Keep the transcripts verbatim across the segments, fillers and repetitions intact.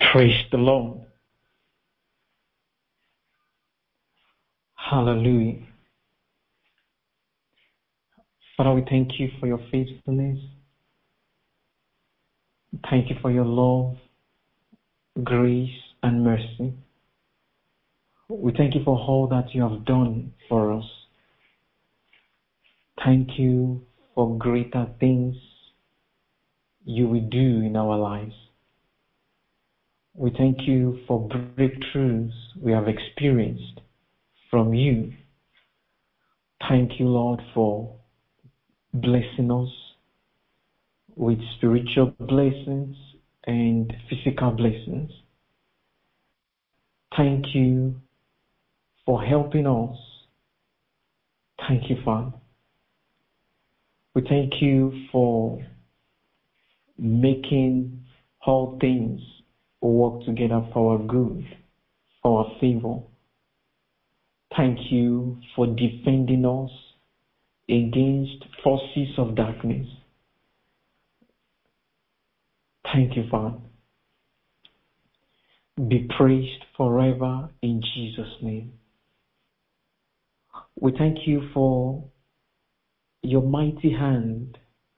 Praise the Lord. Hallelujah. Father, we thank you for your faithfulness. Thank you for your love, grace, and mercy. We thank you for all that you have done for us. Thank you for greater things you will do in our lives. We thank you for breakthroughs we have experienced from you. Thank you, Lord, for blessing us with spiritual blessings and physical blessings. Thank you for helping us. Thank you, Father. We thank you for making all things work together for our good, for our favor. Thank you for defending us against forces of darkness. Thank you, Father. Be praised forever in Jesus' name. We thank you for your mighty hand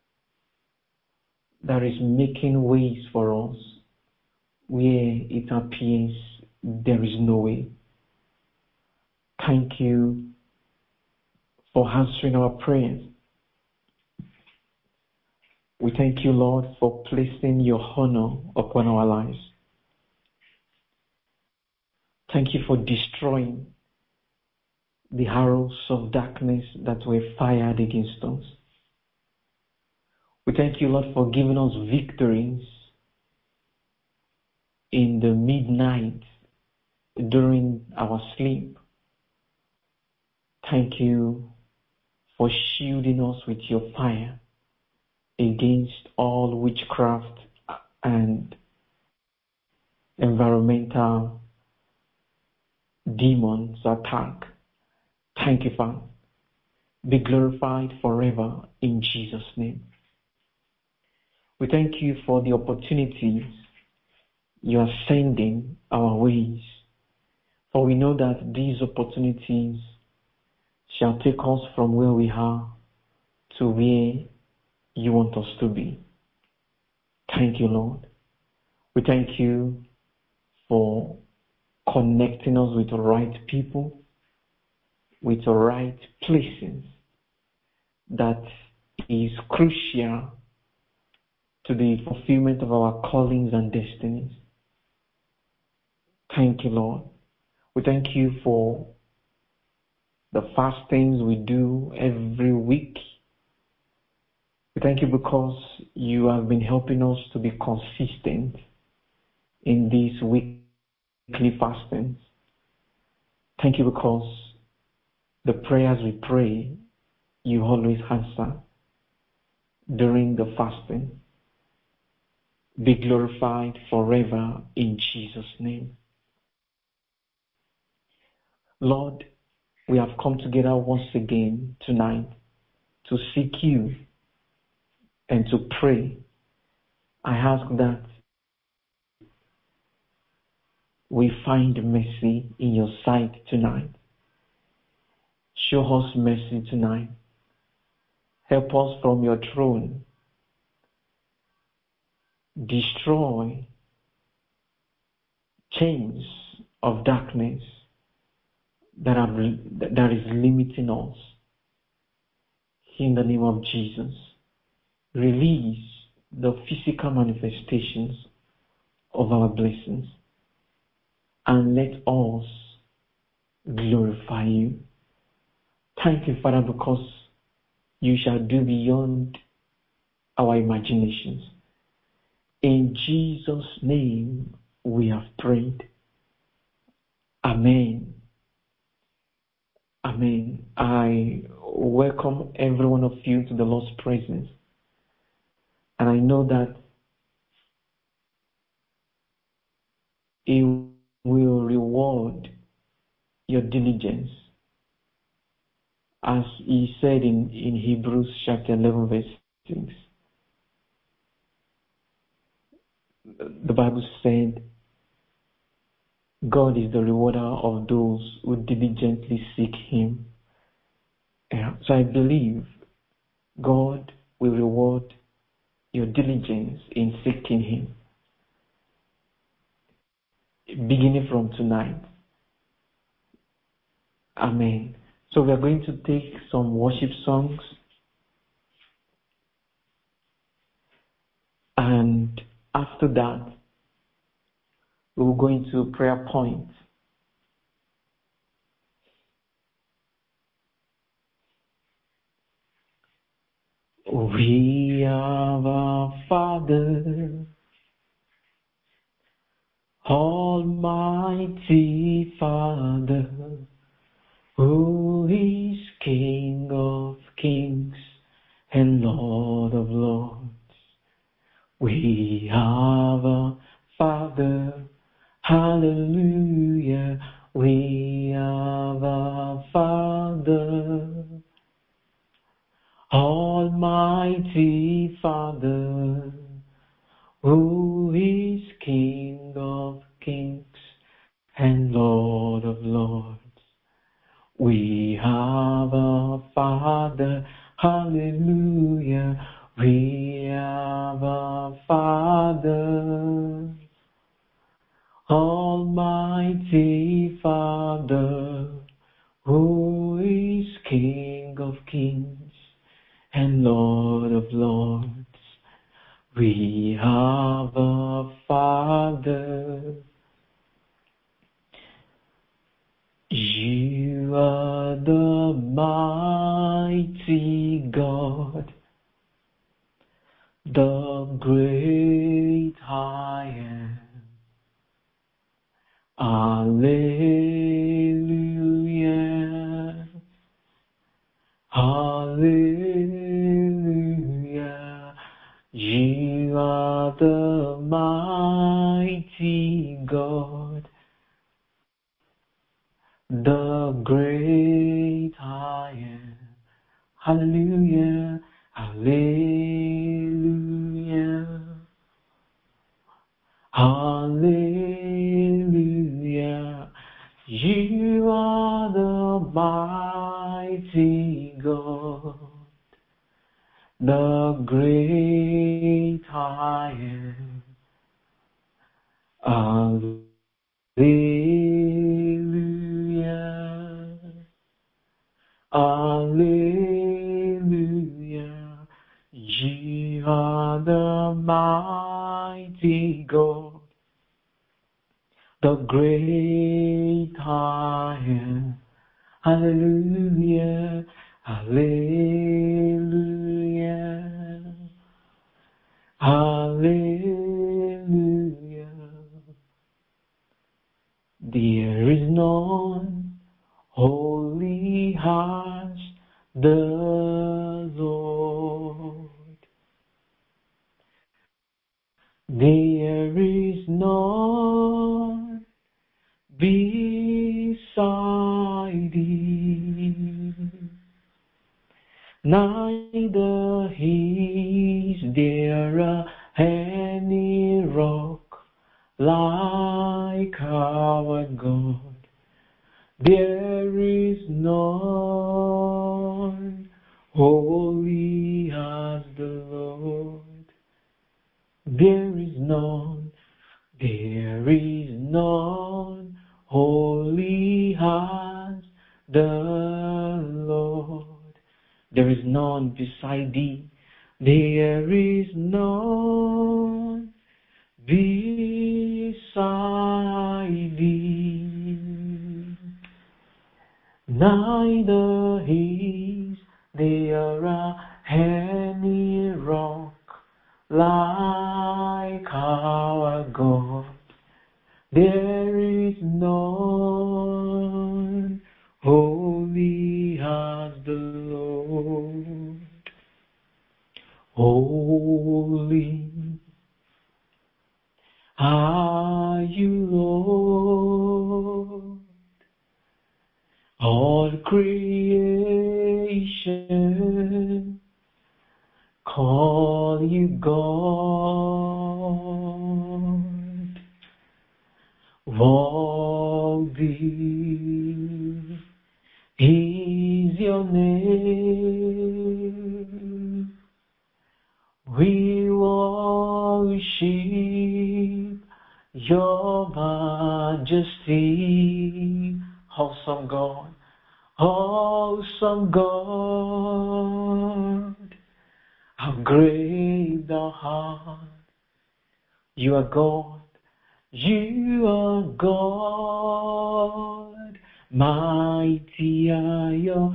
that is making ways for us where it appears there is no way. Thank you for answering our prayers. We thank you, Lord, for placing your honor upon our lives. Thank you for destroying the arrows of darkness that were fired against us. We thank you, Lord, for giving us victories in the midnight during our sleep. Thank you for shielding us with your fire against all witchcraft and environmental demons attack. Thank you, Father. Be glorified forever in Jesus' name. We thank you for the opportunities you are sending our ways, for we know that these opportunities shall take us from where we are to where you want us to be. Thank you, Lord. We thank you for connecting us with the right people, with the right places that is crucial to the fulfillment of our callings and destinies. Thank you, Lord. We thank you for the fastings we do every week. We thank you because you have been helping us to be consistent in these weekly fastings. Thank you because the prayers we pray, you always answer during the fasting. Be glorified forever in Jesus' name. Lord, we have come together once again tonight to seek you and to pray. I ask that we find mercy in your sight tonight. Show us mercy tonight. Help us from your throne. Destroy chains of darkness that are that is limiting us. In the name of Jesus, release the physical manifestations of our blessings and let us glorify you. Thank you, Father, because you shall do beyond our imaginations. In Jesus' name we have prayed. Amen. Amen. I welcome every one of you to the Lord's presence. And I know that He will reward your diligence. As He said in, in Hebrews chapter eleven, verse six. The Bible said, God is the rewarder of those who diligently seek Him. Yeah. So I believe God will reward your diligence in seeking Him, beginning from tonight. Amen. So we are going to take some worship songs, and after that we will go into prayer points. We have our Father, Almighty Father, who is King of kings and Lord of lords. We have a Father, hallelujah. We have a Father, Almighty Father, who is King of kings and Lord of lords. We have a Father, hallelujah. We have a Father, Almighty Father, who is King of kings and Lord of lords. We have a Father. You are the mighty God, the great I am. Alleluia, hallelujah. You are the mighty God, the great I am. Hallelujah, hallelujah, hallelujah. You are the mighty God, the great I am. Alleluia, alleluia. You are the mighty God, the great I am. Hallelujah, hallelujah, hallelujah. There is none holy as the Lord. There is none beside thee, neither is there any rock like our God. There is none holy as the Lord. There is none, there is none holy as the Lord. There is none beside thee. There is none beside thee. Neither is there any rock like our God. There is none holy as the Lord. Holy are you, Lord. All creation call you God. Worthy is your name. We worship your majesty. Awesome God, awesome God, how great thou art. You are God, you are God, mighty are your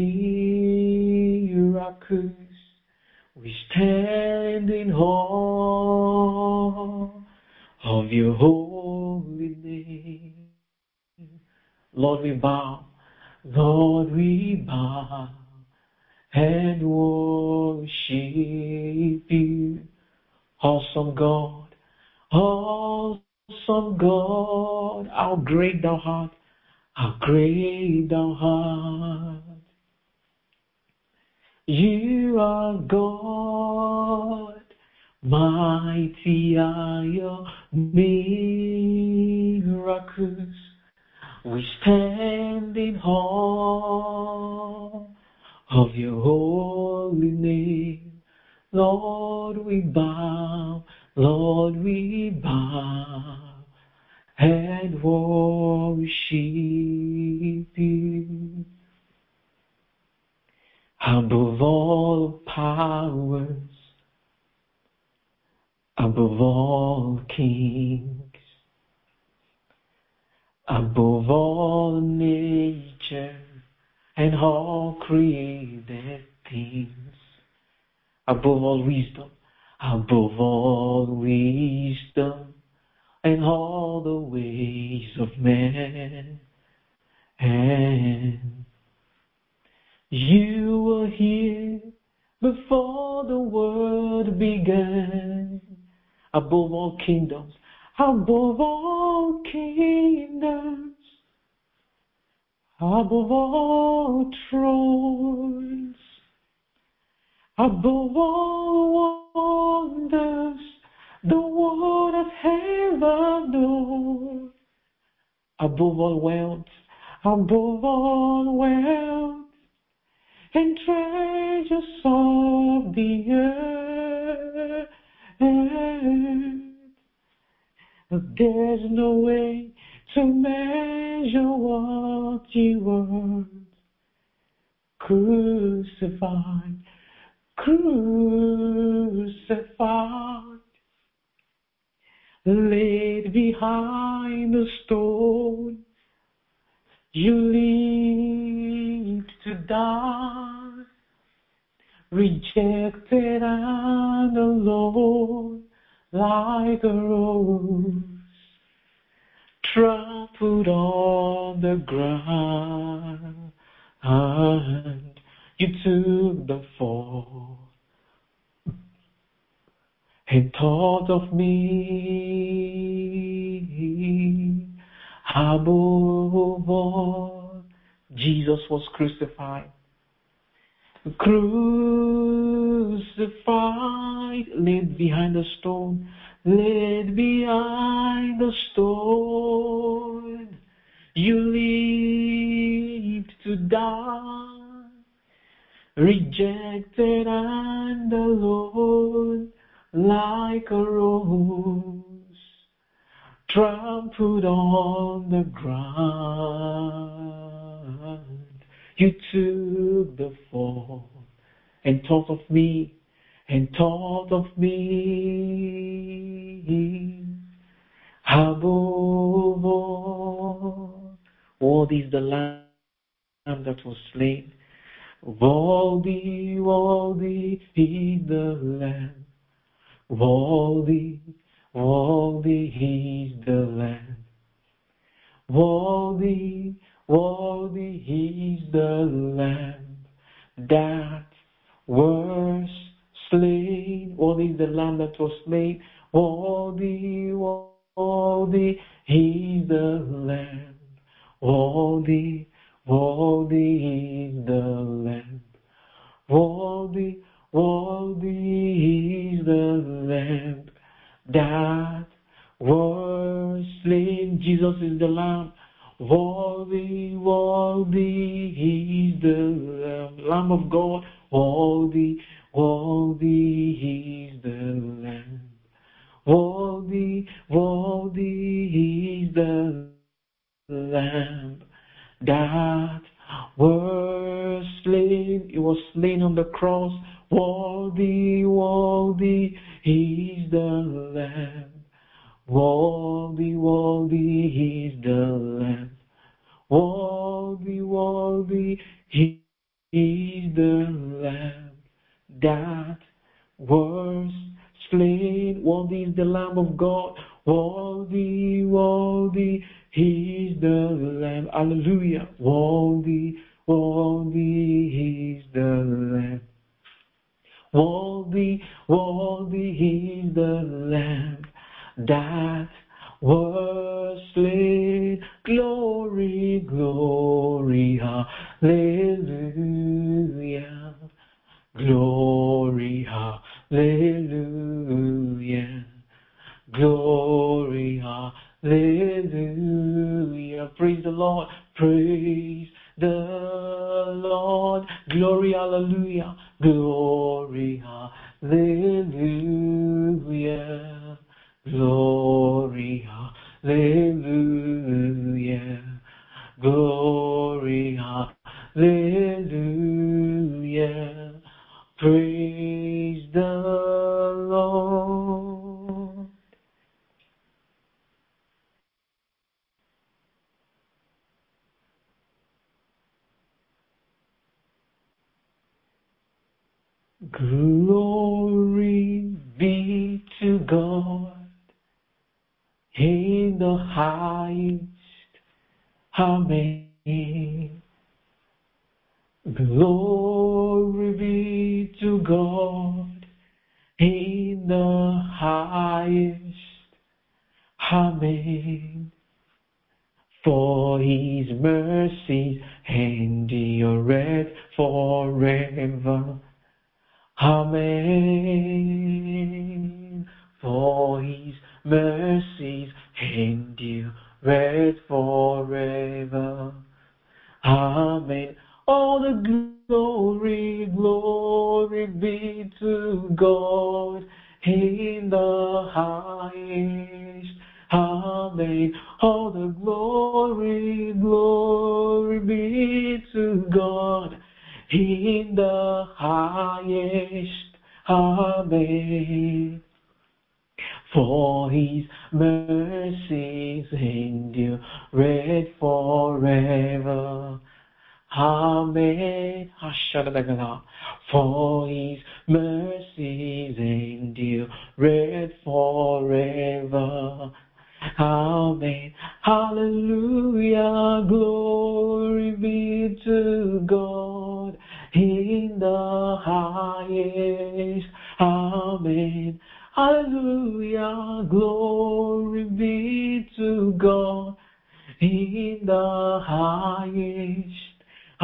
miracles. We stand in awe of your holy name. Lord, we bow, Lord, we bow and worship you. Awesome God, awesome God, how great thou art, how great thou art. You are God, mighty are your miracles. We stand in awe of your holy name. Lord, we bow, Lord, we bow and worship you. Above all powers, above all kings, above all nature and all created things, above all wisdom, above all wisdom and all the ways of man. And you were here before the world began, above all kingdoms, above all kingdoms, above all thrones, above all wonders the world has ever known, above all wealth, above all wealth and treasures of the earth. There's no way to measure what you are. Crucified, crucified, laid behind the stone. You lived to die, rejected and alone, like a rose, trampled on the ground. And you took the fall and thought of me. Above all, Jesus was crucified. Crucified, laid behind the stone, laid behind the stone. You lived to die, rejected and alone, like a rose, trampled on the ground. You took the fall and thought of me, and thought of me. Above all, worthy is the Lamb that was slain. Worthy, worthy is the Lamb. Worthy, worthy is the Lamb. Worthy, worthy is the Lamb that was slain. Worthy is the Lamb that was slain. Worthy, worthy is the Lamb. Worthy, worthy is the Lamb. Worthy, worthy is the Lamb that was slain. Jesus is the Lamb. Worthy, worthy is the Lamb, Lamb of God. Worthy, worthy is the Lamb. Worthy, worthy is the Lamb that was slain. It was slain on the cross. Worthy, worthy is the Lamb. Worthy, worthy is the Lamb. Worthy, worthy is the Lamb that was slain. Worthy is the Lamb of God. Worthy, worthy is the Lamb. Hallelujah. Worthy, worthy is the Lamb. Worthy, worthy is the Lamb that was slain. Glory, glory, hallelujah. Glory, hallelujah. Glory, hallelujah. Praise the Lord. Praise the Lord. Glory, hallelujah. Glory, hallelujah. Glory, hallelujah. Glory, hallelujah. Praise the Lord. Glory be to God in the highest. Amen. Glory be to God in the highest. Amen. For his mercies endureth forever. Amen. For his mercies endureth forever. Amen. All the glory, glory be to God in the highest. Amen. All the glory, glory be to God in the highest. Amen. For his mercies endureth forever. Amen. For his mercies endureth forever. Amen. Hallelujah. Glory be to God in the highest. Amen. Hallelujah. Glory be to God in the highest.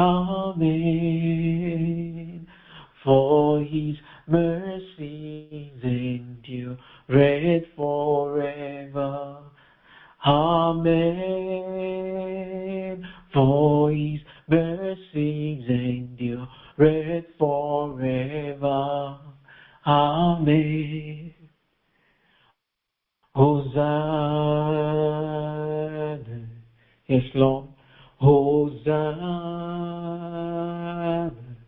Amen. For his mercies endureth forever. Amen. For his mercies endureth forever. Amen. Hosanna. Yes, Lord. Hosanna.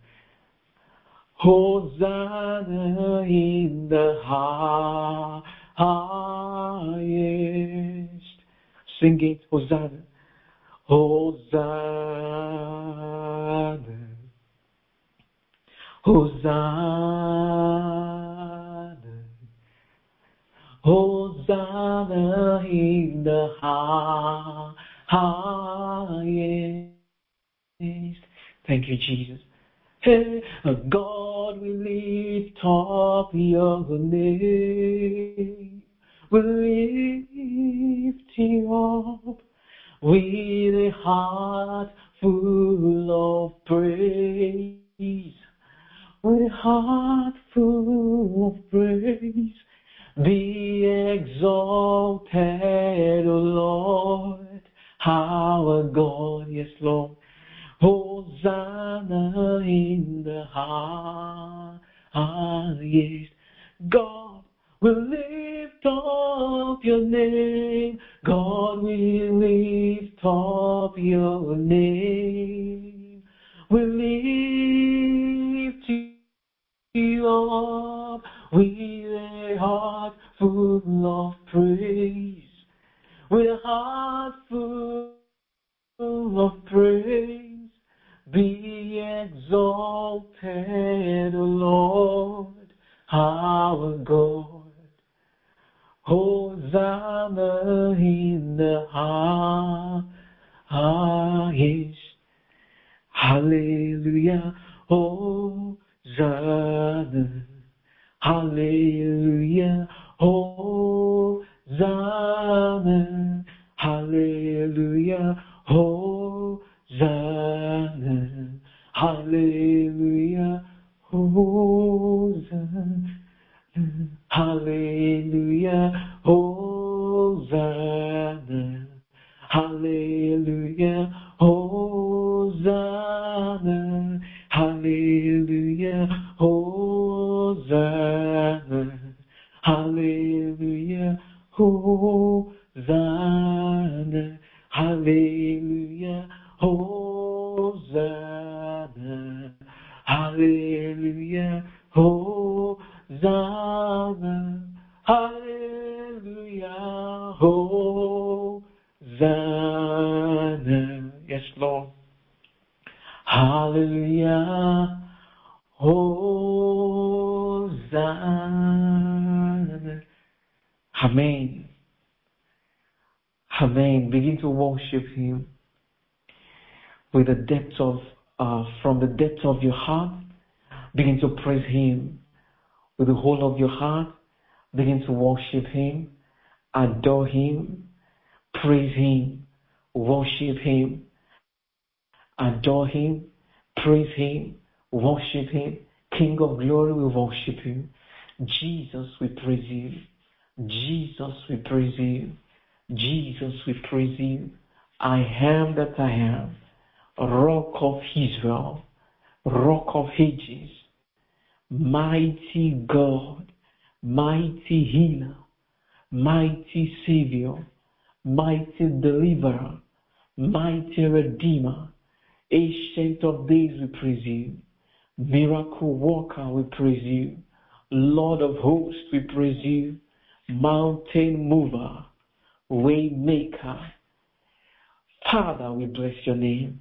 Hosanna in the highest. Sing it, Hosanna. Hosanna. Hosanna. Hosanna in the highest. Thank you, Jesus. Hey, God, we lift up your name. We lift you up with a heart full of praise. With a heart full of praise. Be exalted, O Lord, our our God, yes, Lord. Hosanna in the highest. God will lift up your name. God will lift up your name. We'll lift you up with a heart full of praise. With a heart full of praise. Be exalted, O Lord, our God. Hosanna in the highest. Hallelujah. Hosanna. Hallelujah. Hosanna. Hallelujah. Hosanna. Hallelujah. Hosanna. Hallelujah. Hosanna. Hallelujah. Hosanna. Hallelujah. Hosanna. Hallelujah. Hosanna. Hallelujah. Hosanna. Hallelujah. Hosanna. Hallelujah. Hosanna. Yes, Lord. Hallelujah. Hosanna. Amen. Amen. Begin to worship Him with the depth of, uh, from the depth of your heart. Begin to praise Him with the whole of your heart. Begin to worship Him, adore Him, praise Him, worship Him, adore Him, praise Him, worship Him. King of glory, we worship You. Jesus, we praise You. Jesus, we praise You. Jesus, we praise You. I am that I am, Rock of Israel, Rock of Ages, mighty God, mighty healer, mighty Savior, mighty deliverer, mighty redeemer, ancient of days, we praise You. Miracle worker, we praise You. Lord of hosts, we praise You. Mountain mover, way maker. Father, we bless Your name.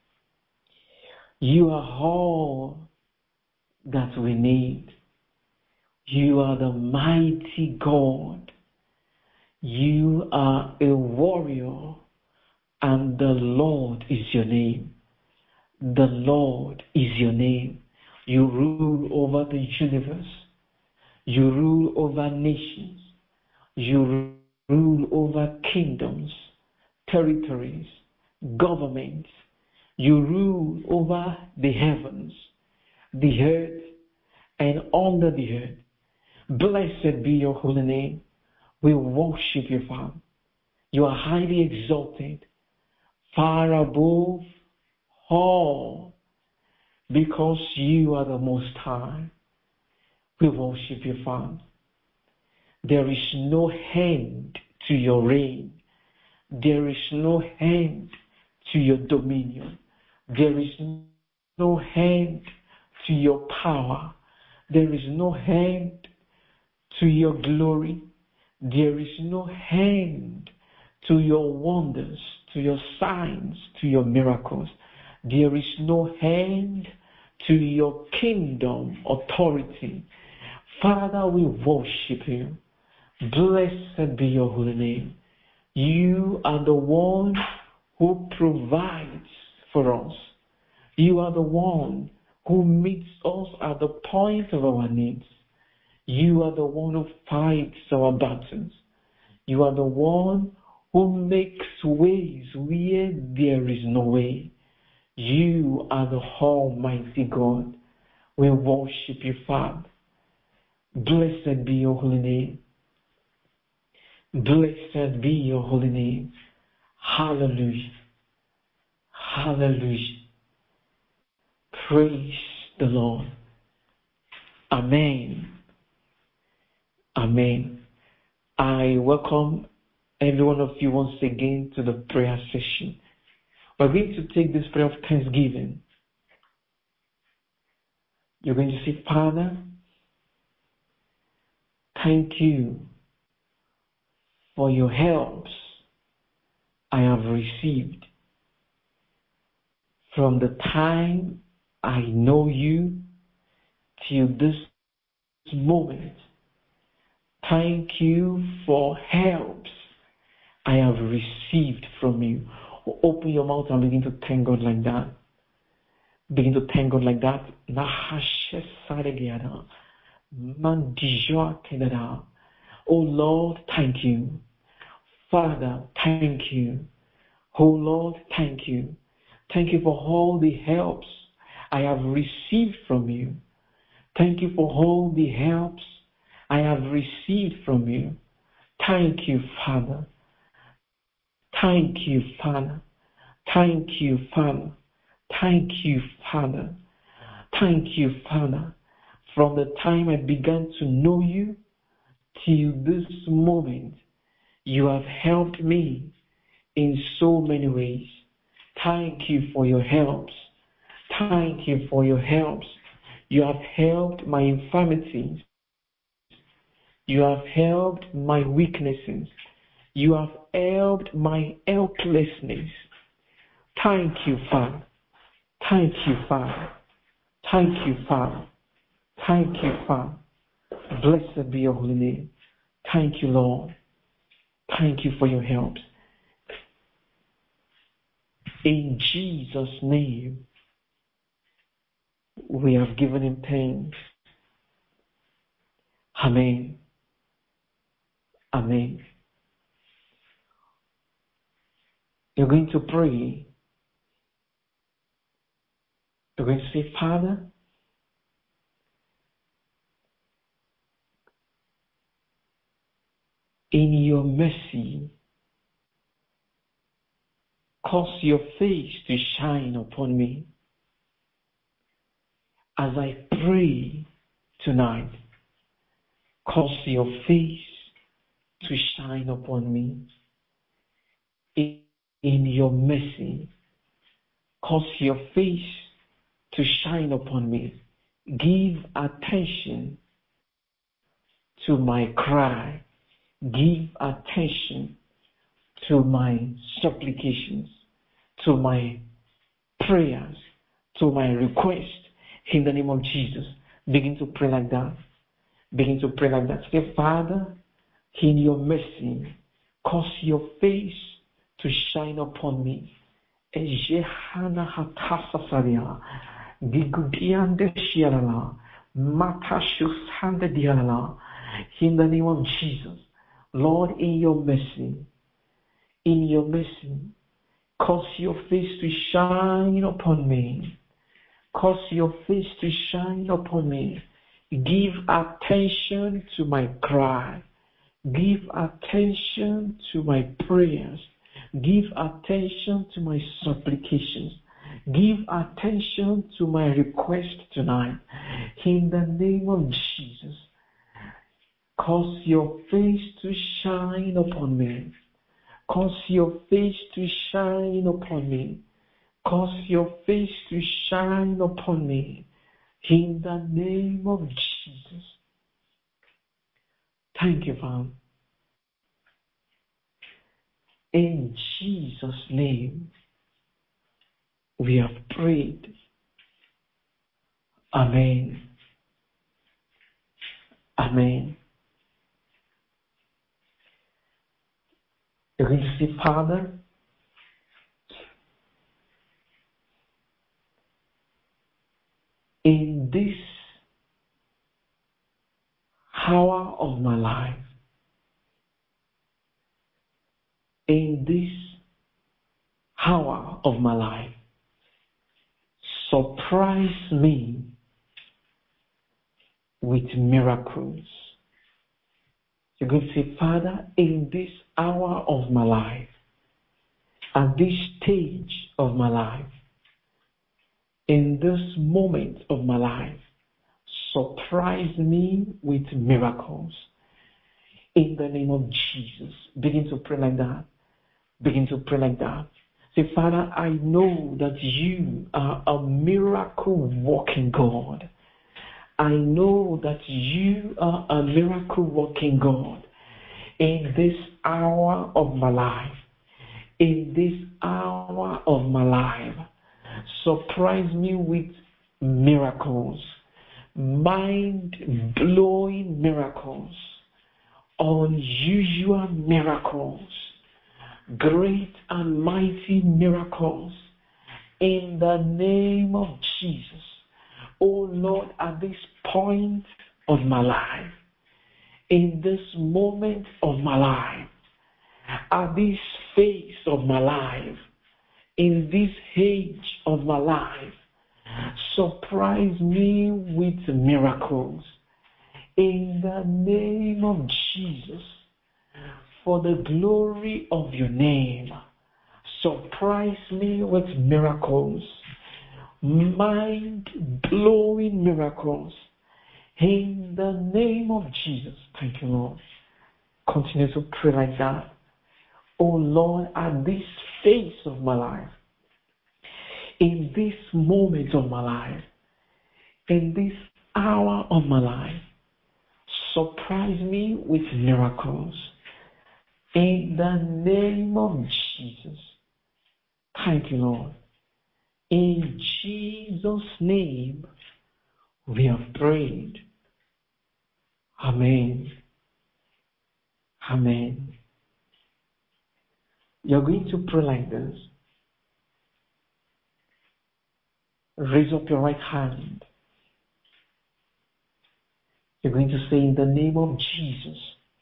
You are all that we need. You are the mighty God. You are a warrior, and the Lord is Your name. The Lord is Your name. You rule over the universe. You rule over nations. You rule over kingdoms, territories, governments. You rule over the heavens, the earth, and under the earth. Blessed be Your holy name. We worship You, Father. You are highly exalted, far above all, because You are the Most High. We worship You, Father. There is no end to Your reign. There is no end to Your dominion. There is no end to Your power. There is no end to Your glory. There is no end to Your wonders, to Your signs, to Your miracles. There is no end to Your kingdom authority. Father, we worship You. Blessed be Your holy name. You are the one who provides for us. You are the one who meets us at the point of our needs. You are the one who fights our battles. You are the one who makes ways where there is no way. You are the Almighty God. We worship You, Father. Blessed be Your holy name. Blessed be Your holy name. Hallelujah. Hallelujah. Praise the Lord. Amen. Amen. I welcome every one of you once again to the prayer session. We're going to take this prayer of thanksgiving. You're going to say, Father, thank you for your helps I have received from the time I know you till this moment. Thank you for helps I have received from you. Open your mouth and begin to thank God like that. Begin to thank God like that. Oh Lord, thank you. Father, thank you. Oh Lord, thank you. Thank you for all the helps I have received from you. Thank you for all the helps I have received from you. Thank you, Father. Thank you, Father. Thank you, Father. Thank you, Father. Thank you, Father. From the time I began to know you till this moment, you have helped me in so many ways. Thank you for your helps. Thank you for your helps. You have helped my infirmities. You have helped my weaknesses. You have helped my helplessness. Thank you, Father. Thank you, Father. Thank you, Father. Thank you, Father. Blessed be your holy name. Thank you, Lord. Thank you for your helps. In Jesus' name, we have given him thanks. Amen. Amen. You're going to pray. You're going to say, Father, in your mercy, cause your face to shine upon me. As I pray tonight, cause your face to shine upon me. In, in your mercy, cause your face to shine upon me. Give attention to my cry. Give attention to my supplications, to my prayers, to my request. In the name of Jesus, begin to pray like that. Begin to pray like that. Say, Father, in your mercy, cause your face to shine upon me. In the name of Jesus, Lord, in your mercy, in your mercy, cause your face to shine upon me. Cause your face to shine upon me. Give attention to my cry. Give attention to my prayers. Give attention to my supplications. Give attention to my request tonight. In the name of Jesus, cause your face to shine upon me. Cause your face to shine upon me. Cause your face to shine upon me. In the name of Jesus. Thank you, Father. In Jesus' name, we have prayed. Amen. Amen. You're going to say, Father, in this hour of my life, in this hour of my life, surprise me with miracles. You're going to say, Father, in this hour of my life, at this stage of my life, in this moment of my life, surprise me with miracles. In the name of Jesus, begin to pray like that. Begin to pray like that. Say, Father, I know that you are a miracle working God. I know that you are a miracle working God in this hour of my life. In this hour of my life, surprise me with miracles, mind-blowing miracles, unusual miracles, great and mighty miracles, in the name of Jesus. Oh Lord, at this point of my life, in this moment of my life, at this phase of my life, in this age of my life, surprise me with miracles. In the name of Jesus, for the glory of your name, surprise me with miracles, mind-blowing miracles. In the name of Jesus. Thank you, Lord. Continue to pray like that. Oh Lord, at this phase of my life, in this moment of my life, in this hour of my life, surprise me with miracles. In the name of Jesus. Thank you, Lord. In Jesus' name, we have prayed. Amen. Amen. You're going to pray like this. Raise up your right hand. You're going to say, in the name of Jesus,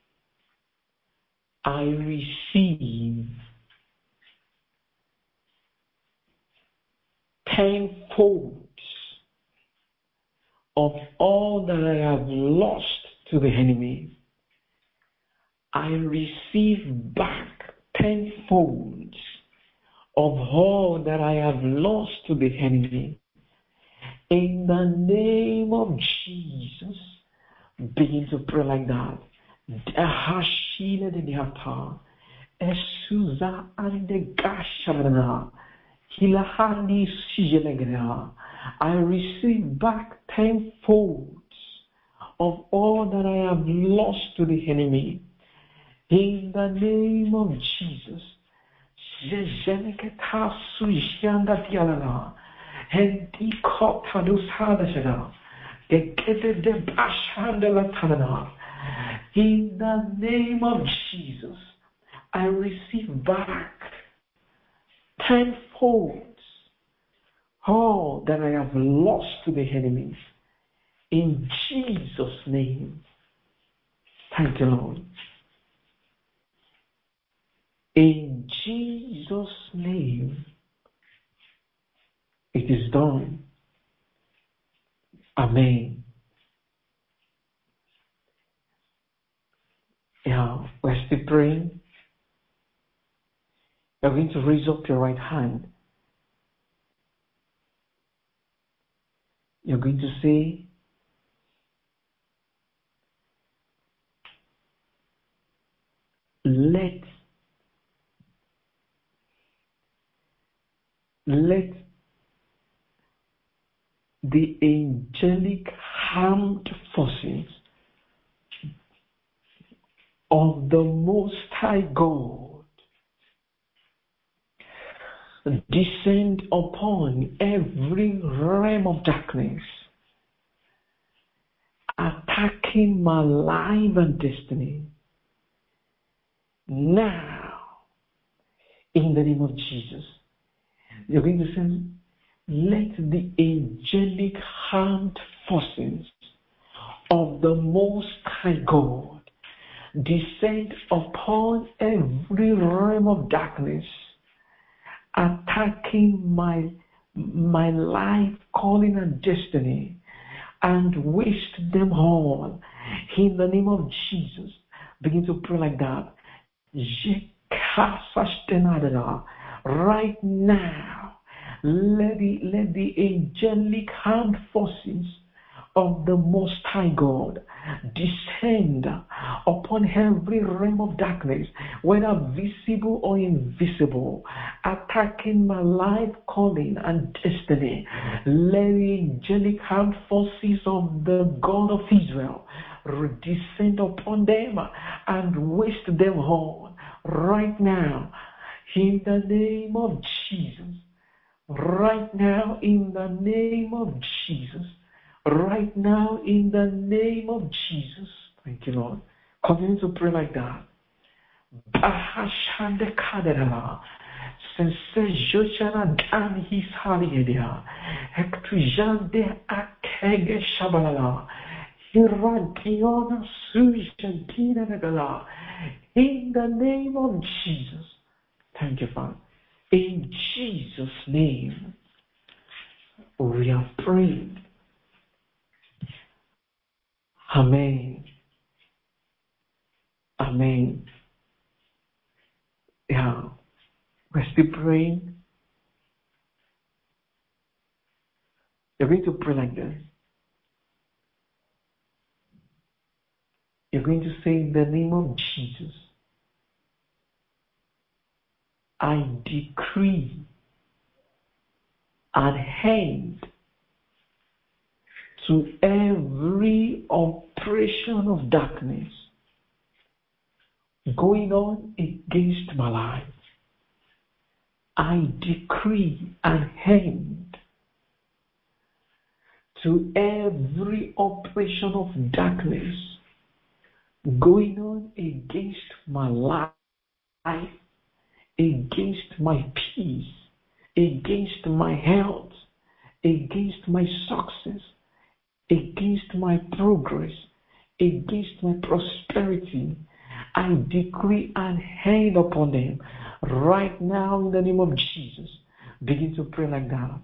I receive tenfold of all that I have lost to the enemy. I receive back tenfold of all that I have lost to the enemy. In the name of Jesus, begin to pray like that. Dahashile de diata, Esuza and the Gashavana, Hilahani Sijelegrea. I receive back tenfold of all that I have lost to the enemy. In the name of Jesus. Jejeneketa Sujanda Dialana, Henti Kotadus Hadashana, Gekete de Bashandela Tanana. In the name of Jesus, I receive back tenfold all that I have lost to the enemies. In Jesus' name. Thank you, Lord. In Jesus' name, it is done. Amen. Yeah, we're still praying. You're going to raise up your right hand. You're going to say, let let the angelic armed forces of the Most High God descend upon every realm of darkness, attacking my life and destiny. Now, in the name of Jesus, you're going to say, let the angelic armed forces of the Most High God descend upon every realm of darkness, attacking my, my life, calling, and destiny, and waste them all. In the name of Jesus, begin to pray like that. Right now, let the, let the angelic hand forces of the Most High God descend upon every realm of darkness, whether visible or invisible, attacking my life, calling, and destiny. Let the angelic hand forces of the God of Israel descend upon them and waste them all right now, in the name of Jesus. Right now, in the name of Jesus. Right now, in the name of Jesus. Thank you, Lord. Continue to pray like that. Bahashande kadera. Sense Joshana dan his halidia. Ektujande akege shabalala. Hiradiona sujantina negala. In the name of Jesus. Thank you, Father. In Jesus' name, we are praying. Amen. Amen. Yeah. We're still praying. You're going to pray like this. You're going to say, in the name of Jesus, I decree an end to every operation of darkness going on against my life. I decree an end to every operation of darkness going on against my life, against my peace, against my health, against my success, against my progress, against my prosperity. I decree an end upon them right now in the name of Jesus. Begin to pray like that.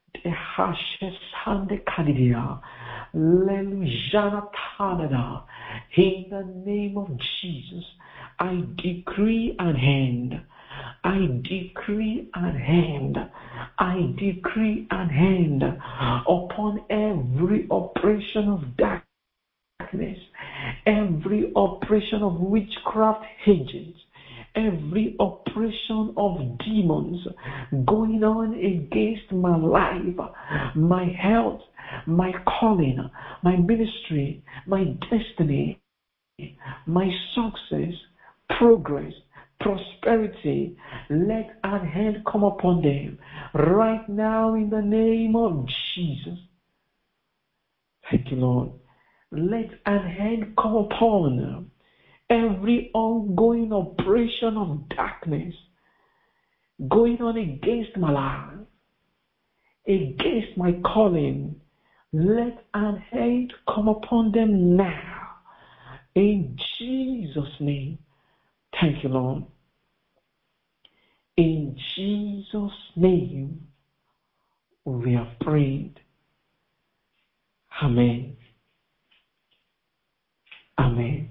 In the name of Jesus, I decree an end. I decree an end. I decree an end upon every operation of darkness, every operation of witchcraft agents, every operation of demons going on against my life, my health, my calling, my ministry, my destiny, my success, progress, prosperity. Let an hand come upon them right now in the name of Jesus. Thank you, Lord. Let an hand come upon them. Every ongoing operation of darkness going on against my life, against my calling, let an hand come upon them now. In Jesus' name. Thank you, Lord. In Jesus' name, we have prayed. Amen. Amen.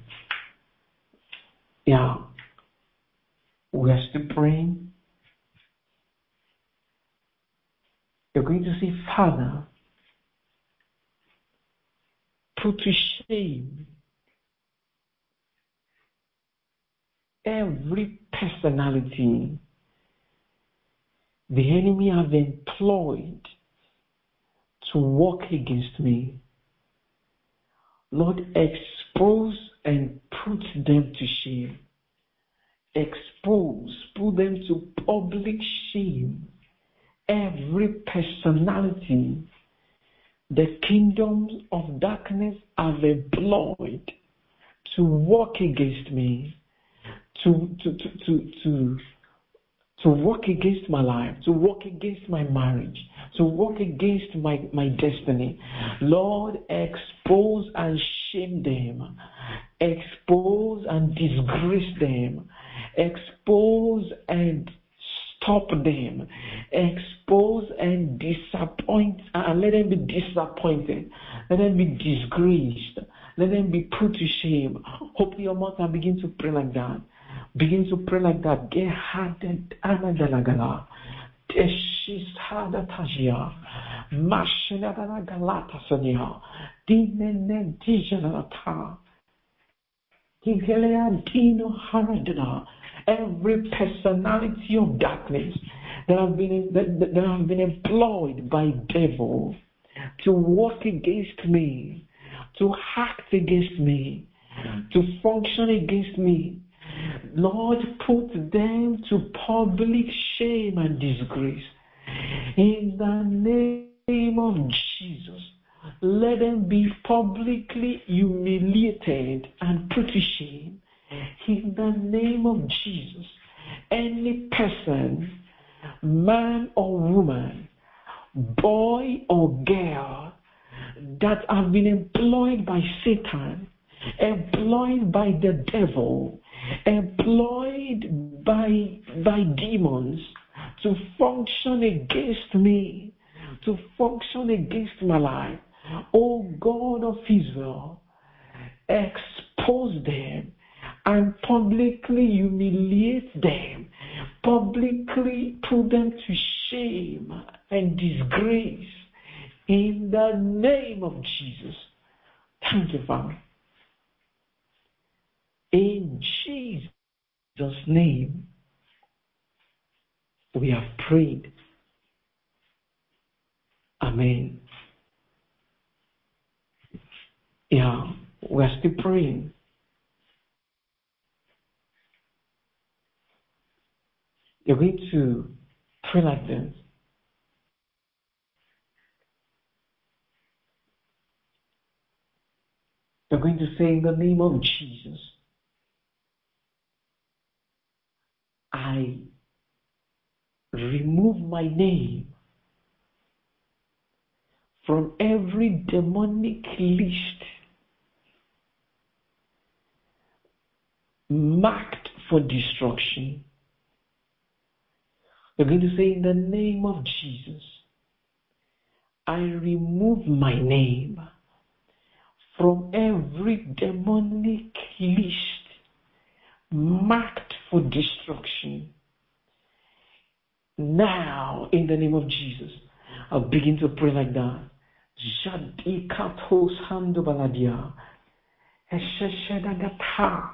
Yeah. We are still praying. You're going to say, Father, put to shame every personality the enemy have employed to work against me. Lord, expose and put them to shame. Expose, put them to public shame. Every personality the kingdoms of darkness have employed to work against me, to to to to to, to work against my life, to work against my marriage, to work against my, my destiny. Lord, expose and shame them. Expose and disgrace them. Expose and stop them. Expose and disappoint, and let them be disappointed. Let them be disgraced. Let them be put to shame. Open your mouth and begin to pray like that. Begin to pray like that. Get hardened. Anagalagala. Deshishada tajia. Mashinadana galata sania. Dinenen dijanata. Divelea dino haradana. Every personality of darkness that have been that, that have been employed by devil to work against me, to act against me, to function against me. Lord, put them to public shame and disgrace. In the name of Jesus, let them be publicly humiliated and put to shame. In the name of Jesus, any person, man or woman, boy or girl, that have been employed by Satan, employed by the devil, employed by, by demons to function against me, to function against my life. O God of Israel, expose them and publicly humiliate them, publicly put them to shame and disgrace in the name of Jesus. Thank you, Father. In Jesus' name, we have prayed. Amen. Yeah, we are still praying. You're going to pray like this. You're going to say, in the name of Jesus, I remove my name from every demonic list marked for destruction. You're going to say, in the name of Jesus, I remove my name from every demonic list marked for destruction. Now, in the name of Jesus, I'll begin to pray like that. Jadikatos handobaladia. Esheshedagata.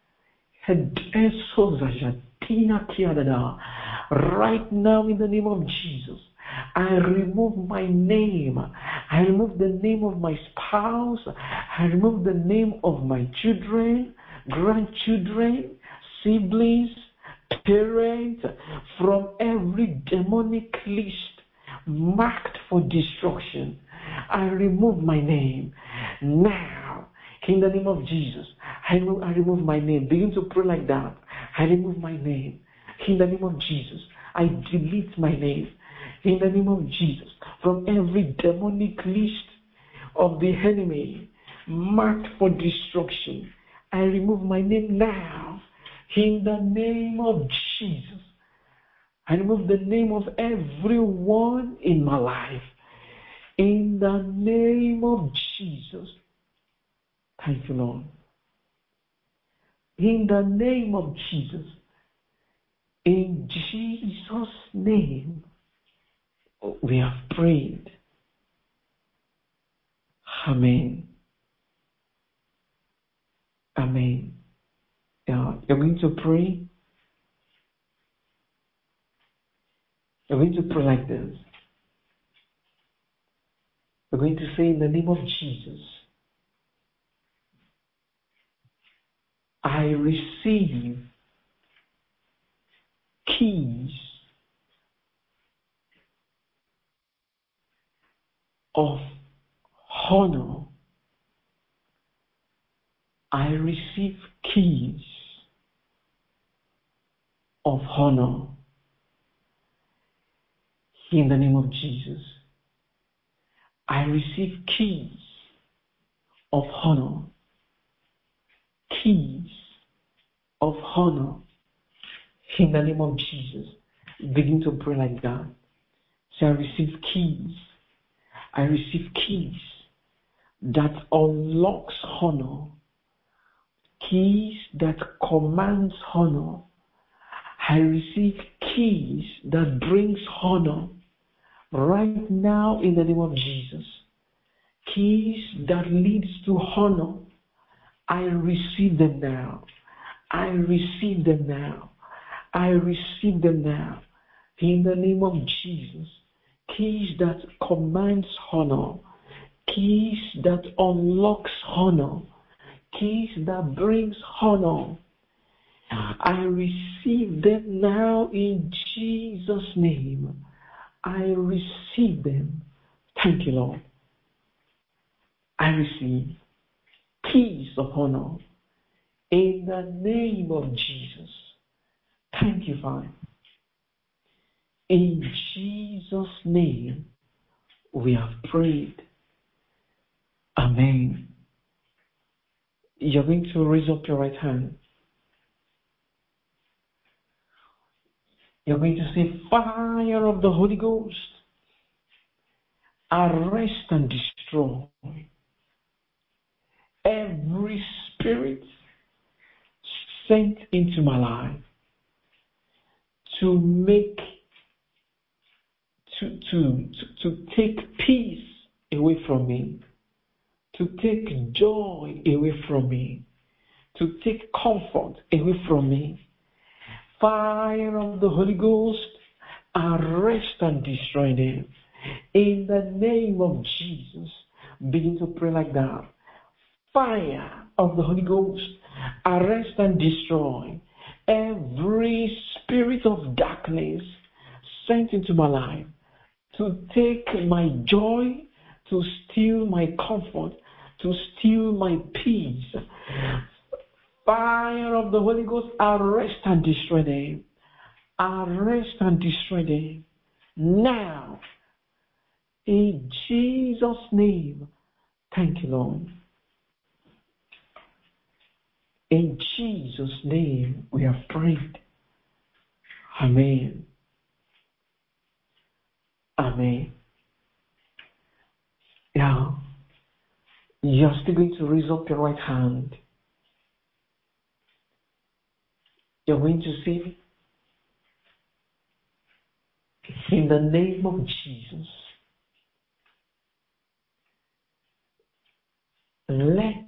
Hedesozajatina kiadada. Right now, in the name of Jesus, I remove my name. I remove the name of my spouse. I remove the name of my children, grandchildren, siblings, parents from every demonic list marked for destruction. I remove my name now. In the name of Jesus, I remove, I remove my name. Begin to pray like that. I remove my name. In the name of Jesus, I delete my name. In the name of Jesus, from every demonic list of the enemy marked for destruction, I remove my name now. In the name of Jesus, I remove the name of everyone in my life. In the name of Jesus. Thank you, Lord. In the name of Jesus. In Jesus' name, we have prayed. Amen. Amen. Yeah, you're going to pray. You're going to pray like this. You're going to say, in the name of Jesus, I receive keys of honor. I receive keys of honor. In the name of Jesus, I receive keys of honor. Keys of honor. In the name of Jesus, begin to pray like that. Say, I receive keys. I receive keys that unlocks honor. keys that commands honor. I receive keys that brings honor right now in the name of Jesus. Keys that leads to honor. I receive them now. I receive them now. I receive them now. In the name of Jesus. Keys that commands honor. Keys that unlocks honor. Keys that brings honor. I receive them now in Jesus' name. I receive them. Thank you, Lord. I receive keys of honor in the name of Jesus. Thank you, Father. In Jesus' name, we have prayed. Amen. You're going to raise up your right hand. You're going to say, fire of the Holy Ghost, arrest and destroy every spirit sent into my life to make, to, to, to, to take peace away from me, to take joy away from me, to take comfort away from me. Fire of the Holy Ghost, arrest and destroy them. In the name of Jesus, begin to pray like that. Fire of the Holy Ghost, arrest and destroy every spirit of darkness sent into my life to take my joy, to steal my comfort, to steal my peace. Fire of the Holy Ghost, arrest and destroy them. Arrest and destroy them. Now, in Jesus' name, thank you, Lord. In Jesus' name, we have prayed. Amen. Amen. Yeah. You're still going to raise up your right hand. You're going to say, in the name of Jesus, let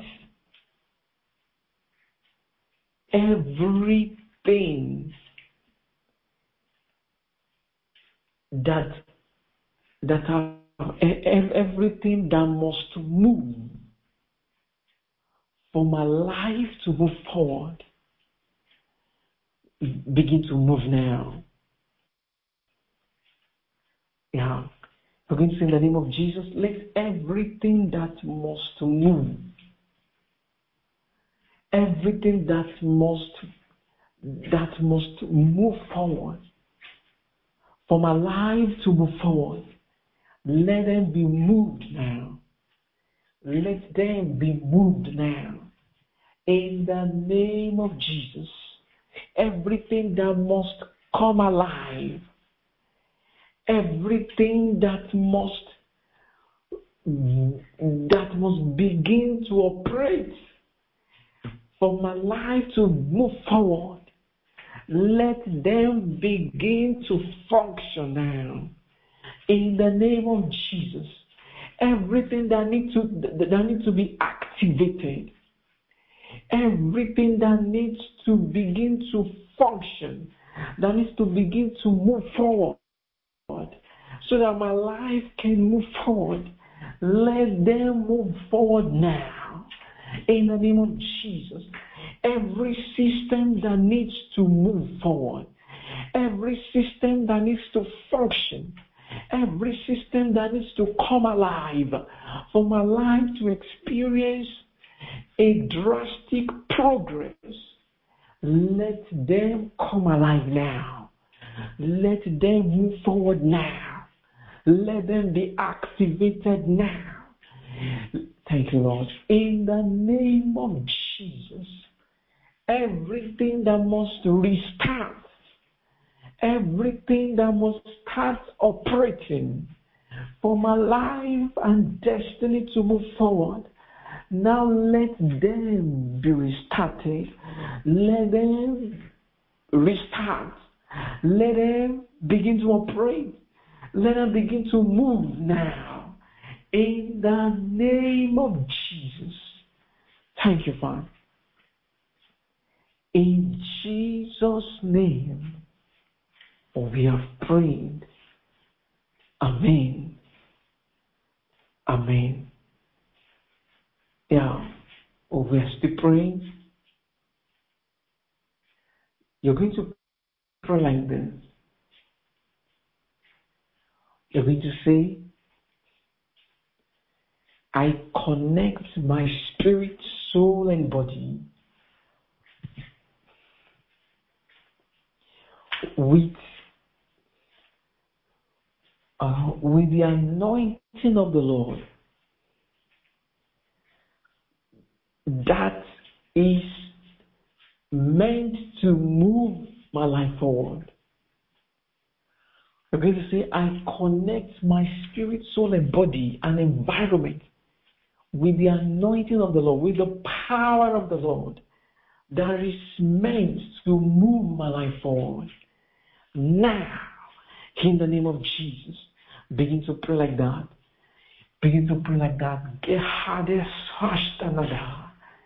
everything that that are, everything that must move for my life to move forward, begin to move now. Yeah. We're going to say in the name of Jesus, let everything that must move, everything that must that must move forward, for my life to move forward, let them be moved now. Let them be moved now. In the name of Jesus, everything that must come alive, everything that must that must begin to operate for my life to move forward, let them begin to function now. In the name of Jesus, everything that needs to that needs to be activated, everything that needs to begin to function, that needs to begin to move forward, so that my life can move forward, let them move forward now. In the name of Jesus, every system that needs to move forward, every system that needs to function, every system that needs to come alive for my life to experience a drastic progress, let them come alive now. Let them move forward now. Let them be activated now. Thank you, Lord. In the name of Jesus, everything that must restart, everything that must start operating for my life and destiny to move forward, Now let them be restarted. Let them restart. Let them begin to operate. Let them begin to move now. In the name of Jesus. Thank you, Father. In Jesus' name, we have prayed. Amen. Amen. Yeah, we are still praying. You're going to pray like this. You're going to say, I connect my spirit, soul, and body with, uh, with the anointing of the Lord that is meant to move my life forward. I'm going to say, I connect my spirit, soul, and body and environment with the anointing of the Lord, with the power of the Lord that is meant to move my life forward. Now, in the name of Jesus, begin to pray like that. Begin to pray like that. Get harder, soft another.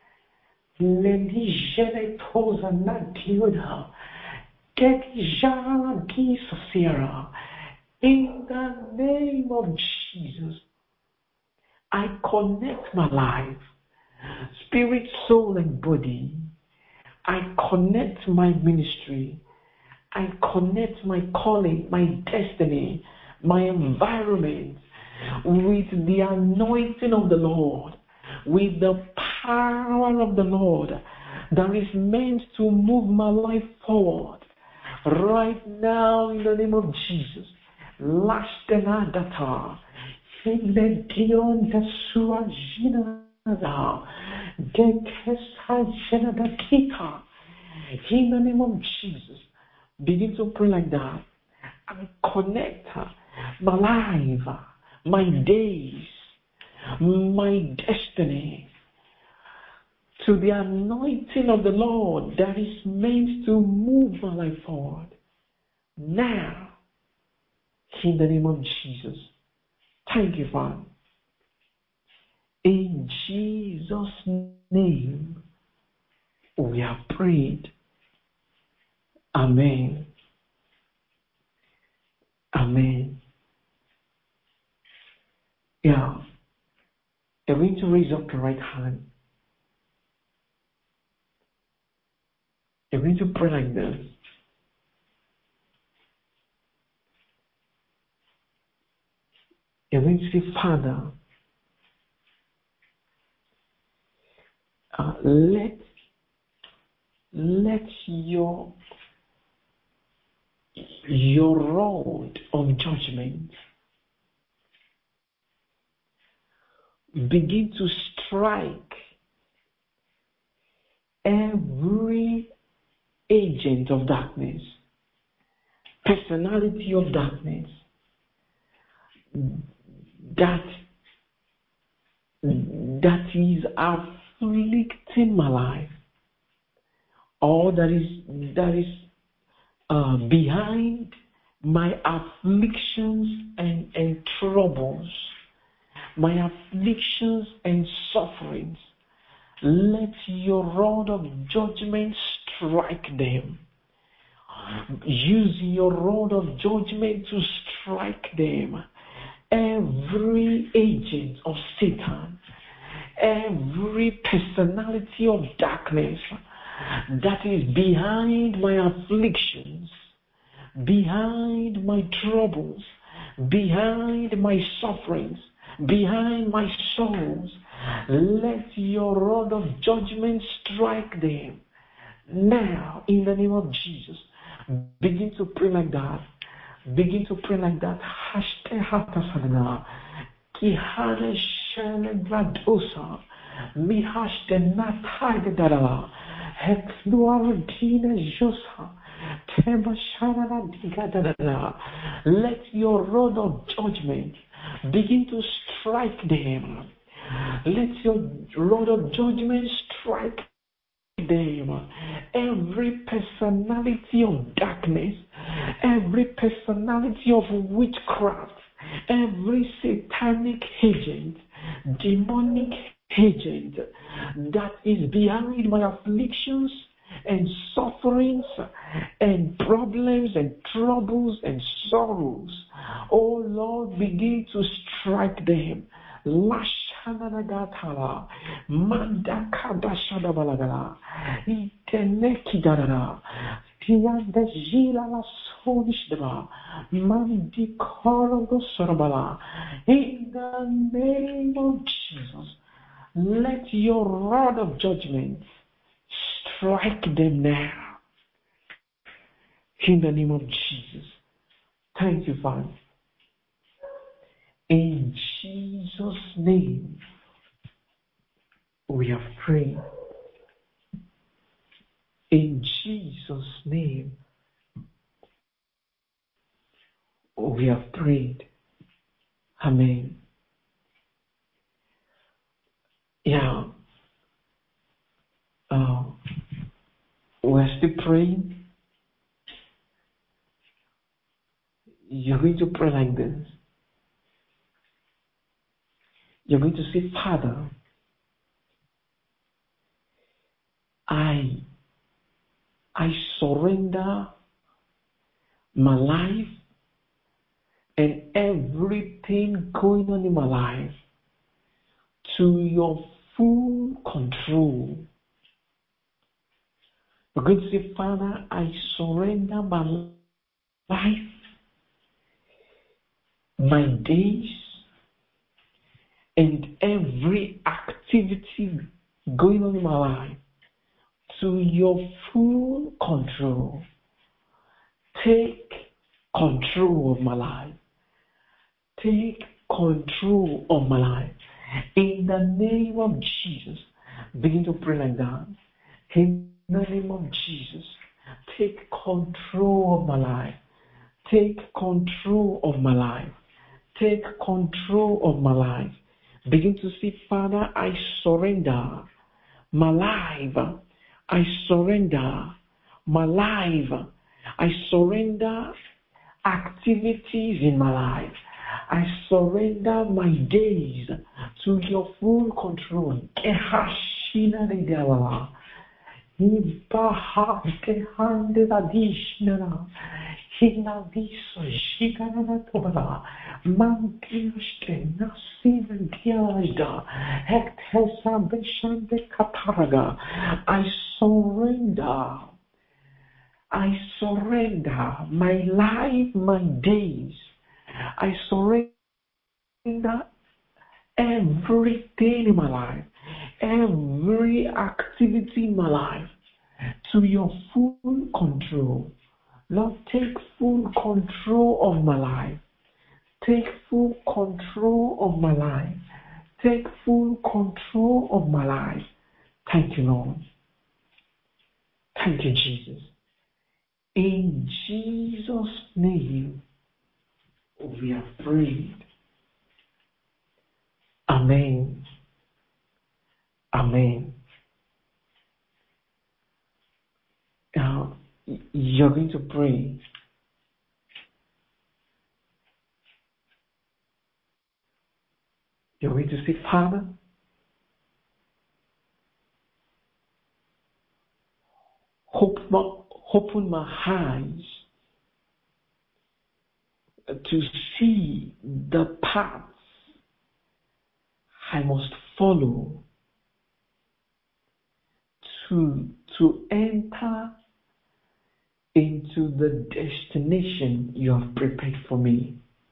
Lady Jene Tosa Nagioda. Get Jana Gisosera. In the name of Jesus, I connect my life, spirit, soul, and body. I connect my ministry. I connect my calling, my destiny, my environment with the anointing of the Lord, with the power of the Lord that is meant to move my life forward. Right now, in the name of Jesus. Lastena data. Himedion da suajina da. Dekesajena da kita. In the name of Jesus. Begin to pray like that. I connect my life, my days, my destiny to the anointing of the Lord that is meant to move my life forward. Now, in the name of Jesus. Thank you, Father. In Jesus' name, we have prayed. Amen. Amen. Yeah. You're going to raise up your right hand. You're going to pray like this. You're going to say, Father, uh, let, let your Your rod of judgment begin to strike every agent of darkness, personality of darkness that that is afflicting my life, or that is that is uh, behind my afflictions and, and troubles, my afflictions and sufferings. Let your rod of judgment strike them. Use your rod of judgment to strike them. Every agent of Satan, every personality of darkness that is behind my afflictions, behind my troubles, behind my sufferings, behind my sorrows, let your rod of judgment strike them. Now, in the name of Jesus, begin to pray like that. Begin to pray like that. Hashte hatasadana. Kihane shene gladosa. Mihashte natide dara. Hekluaradine josa. Tebashana digadana. Let your rod of judgment begin to strike them. Let your rod of judgment strike them. Every personality of darkness, every personality of witchcraft, every satanic agent, demonic agent that is behind my afflictions and sufferings and problems and troubles and sorrows, oh Lord, begin to strike them. Lashanagatala, Mandakabashadabalagala, Itenekidara, Tiandajila la Sonishdaba, Mandikorogosorabala. In the name of Jesus, let your rod of judgment strike them now. In the name of Jesus. Thank you, Father. In Jesus' name, we have prayed. In Jesus' name, we have prayed. Amen. Yeah. Uh, we're still praying. You're going to pray like this. You're going to say, Father, I, I surrender my life and everything going on in my life to your full control. You're going to say, Father, I surrender my life, my days, and every activity going on in my life to your full control. Take control of my life. Take control of my life. In the name of Jesus, begin to pray like that. In the name of Jesus, take control of my life. Take control of my life. Take control of my life. Begin to say, Father, I surrender my life. I surrender my life. I surrender activities in my life. I surrender my days to your full control. Hina viso shikana tobala, mantiuste nasin diada, hectesa beshande kaparaga. I surrender, I surrender my life, my days. I surrender everything in my life, every activity in my life to your full control. Lord, take full control of my life. Take full control of my life. Take full control of my life. Thank you, Lord. Thank you, Jesus. In Jesus' name, we have prayed. Amen. Amen. Now, you're going to pray. You're going to say, Father, open my eyes to see the paths I must follow to, to enter into the destination you have prepared for me.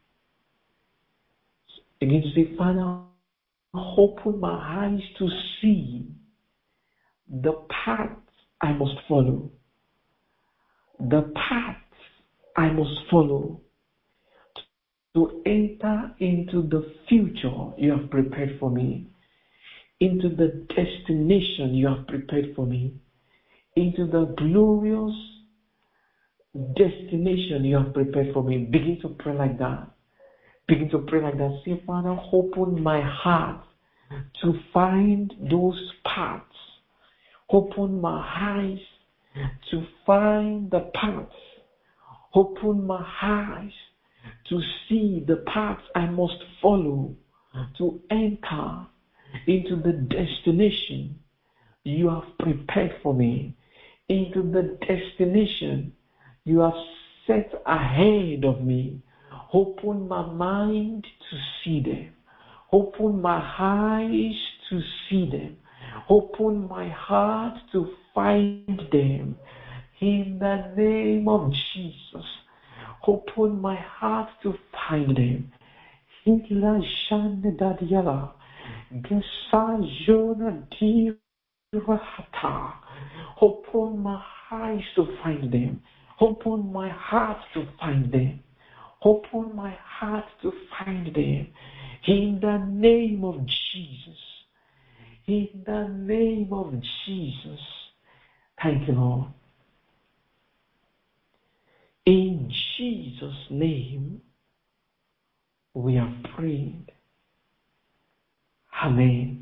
Again to say, Father, open my eyes to see the path I must follow. The path I must follow to enter into the future you have prepared for me, into the destination you have prepared for me, into the glorious destination you have prepared for me. Begin to pray like that. Begin to pray like that. Say, Father, open my heart to find those paths. Open my eyes to find the paths. Open my eyes to see the paths I must follow to enter into the destination you have prepared for me, into the destination you have set ahead of me. Open my mind to see them. Open my eyes to see them. Open my heart to find them. In the name of Jesus, open my heart to find them. Hila shane dadiala, gesa jona dirahata. Open my eyes to find them. Open my heart to find them. Open my heart to find them. In the name of Jesus. In the name of Jesus. Thank you, Lord. In Jesus' name, we have prayed. Amen.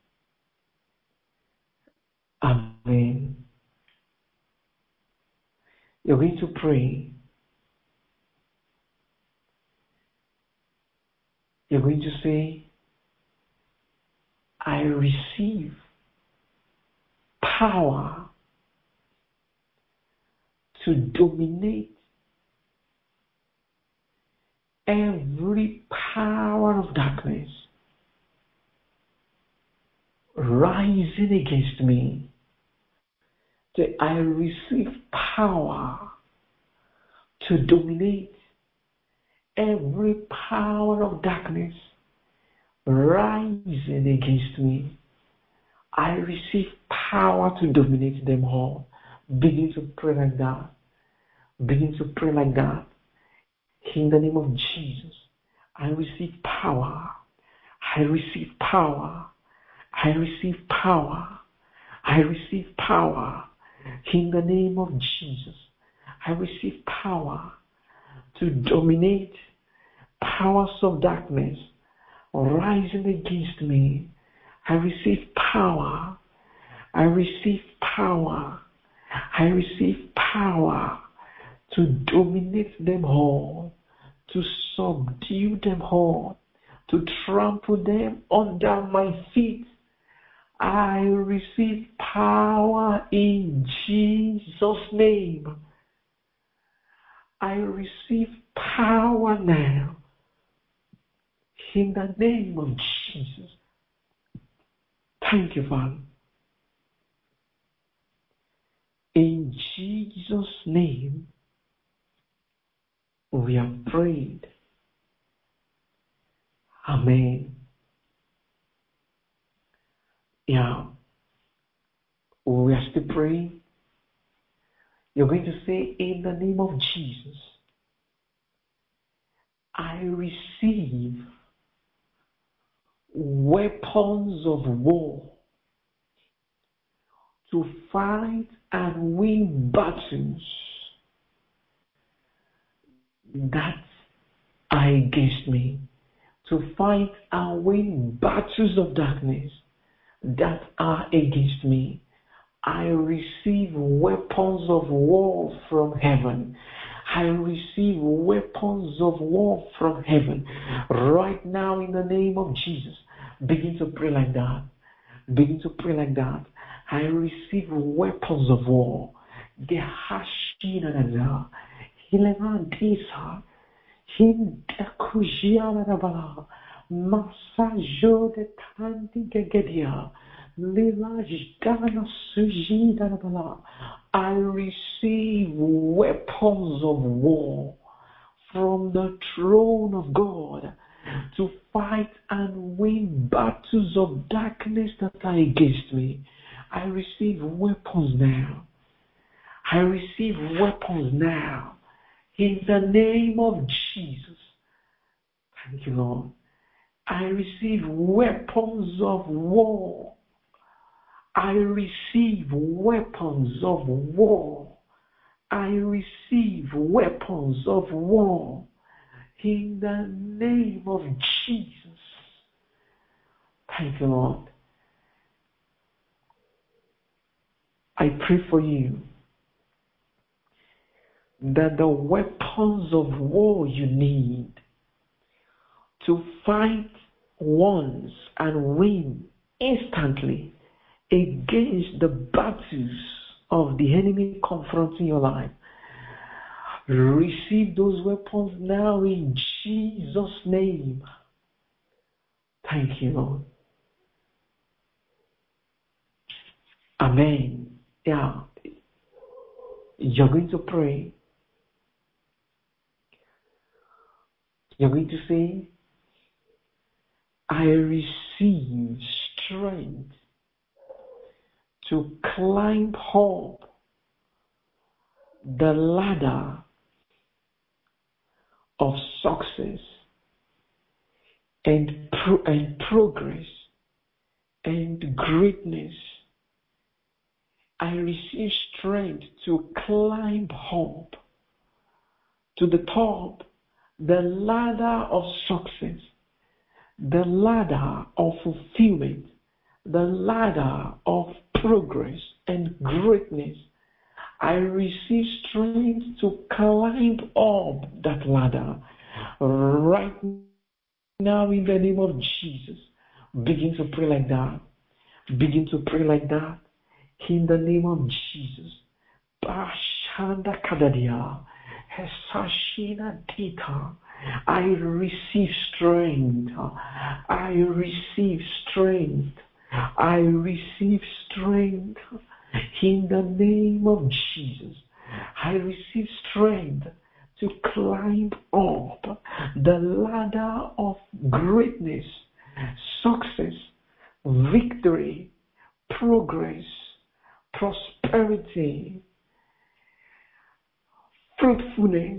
Amen. You're going to pray. You're going to say, I receive power to dominate every power of darkness rising against me. Say, I receive power to dominate every power of darkness rising against me. I receive power to dominate them all. Begin to pray like that. Begin to pray like that. In the name of Jesus, I receive power. I receive power. I receive power. I receive power. In the name of Jesus, I receive power to dominate powers of darkness rising against me. I receive power. I receive power. I receive power to dominate them all, to subdue them all, to trample them under my feet. I receive power in Jesus' name. I receive power now in the name of Jesus. Thank you, Father. In Jesus' name, we have prayed. Amen. Yeah. We are still praying. You're going to say, in the name of Jesus, I receive weapons of war to fight and win battles that are against me, to fight and win battles of darkness that are against me. I receive weapons of war from heaven. I receive weapons of war from heaven. Right now, in the name of Jesus, begin to pray like that. Begin to pray like that. I receive weapons of war. The Hashina, Hilemandisa, Hindekujiana, Masajo de Tanti Gegedia, Lilajana Sujida. I receive weapons of war from the throne of God to fight and win battles of darkness that are against me. I receive weapons now. I receive weapons now. In the name of Jesus. Thank you, Lord. I receive weapons of war. I receive weapons of war. I receive weapons of war. In the name of Jesus. Thank you, Lord. I pray for you that the weapons of war you need to fight once and win instantly against the battles of the enemy confronting your life, receive those weapons now in Jesus' name. Thank you, Lord. Amen. Yeah. You're going to pray. You're going to say, I receive strength to climb up the ladder of success and, pro- and progress and greatness. I receive strength to climb up to the top, the ladder of success, the ladder of fulfillment, the ladder of progress and greatness. I receive strength to climb up that ladder right now in the name of Jesus. Begin to pray like that. Begin to pray like that. In the name of Jesus. Bashanda Kadadia. Hesashina Dita. I receive strength. I receive strength. I receive strength. In the name of Jesus. I receive strength to climb up the ladder of greatness, success, victory, progress, prosperity, fruitfulness.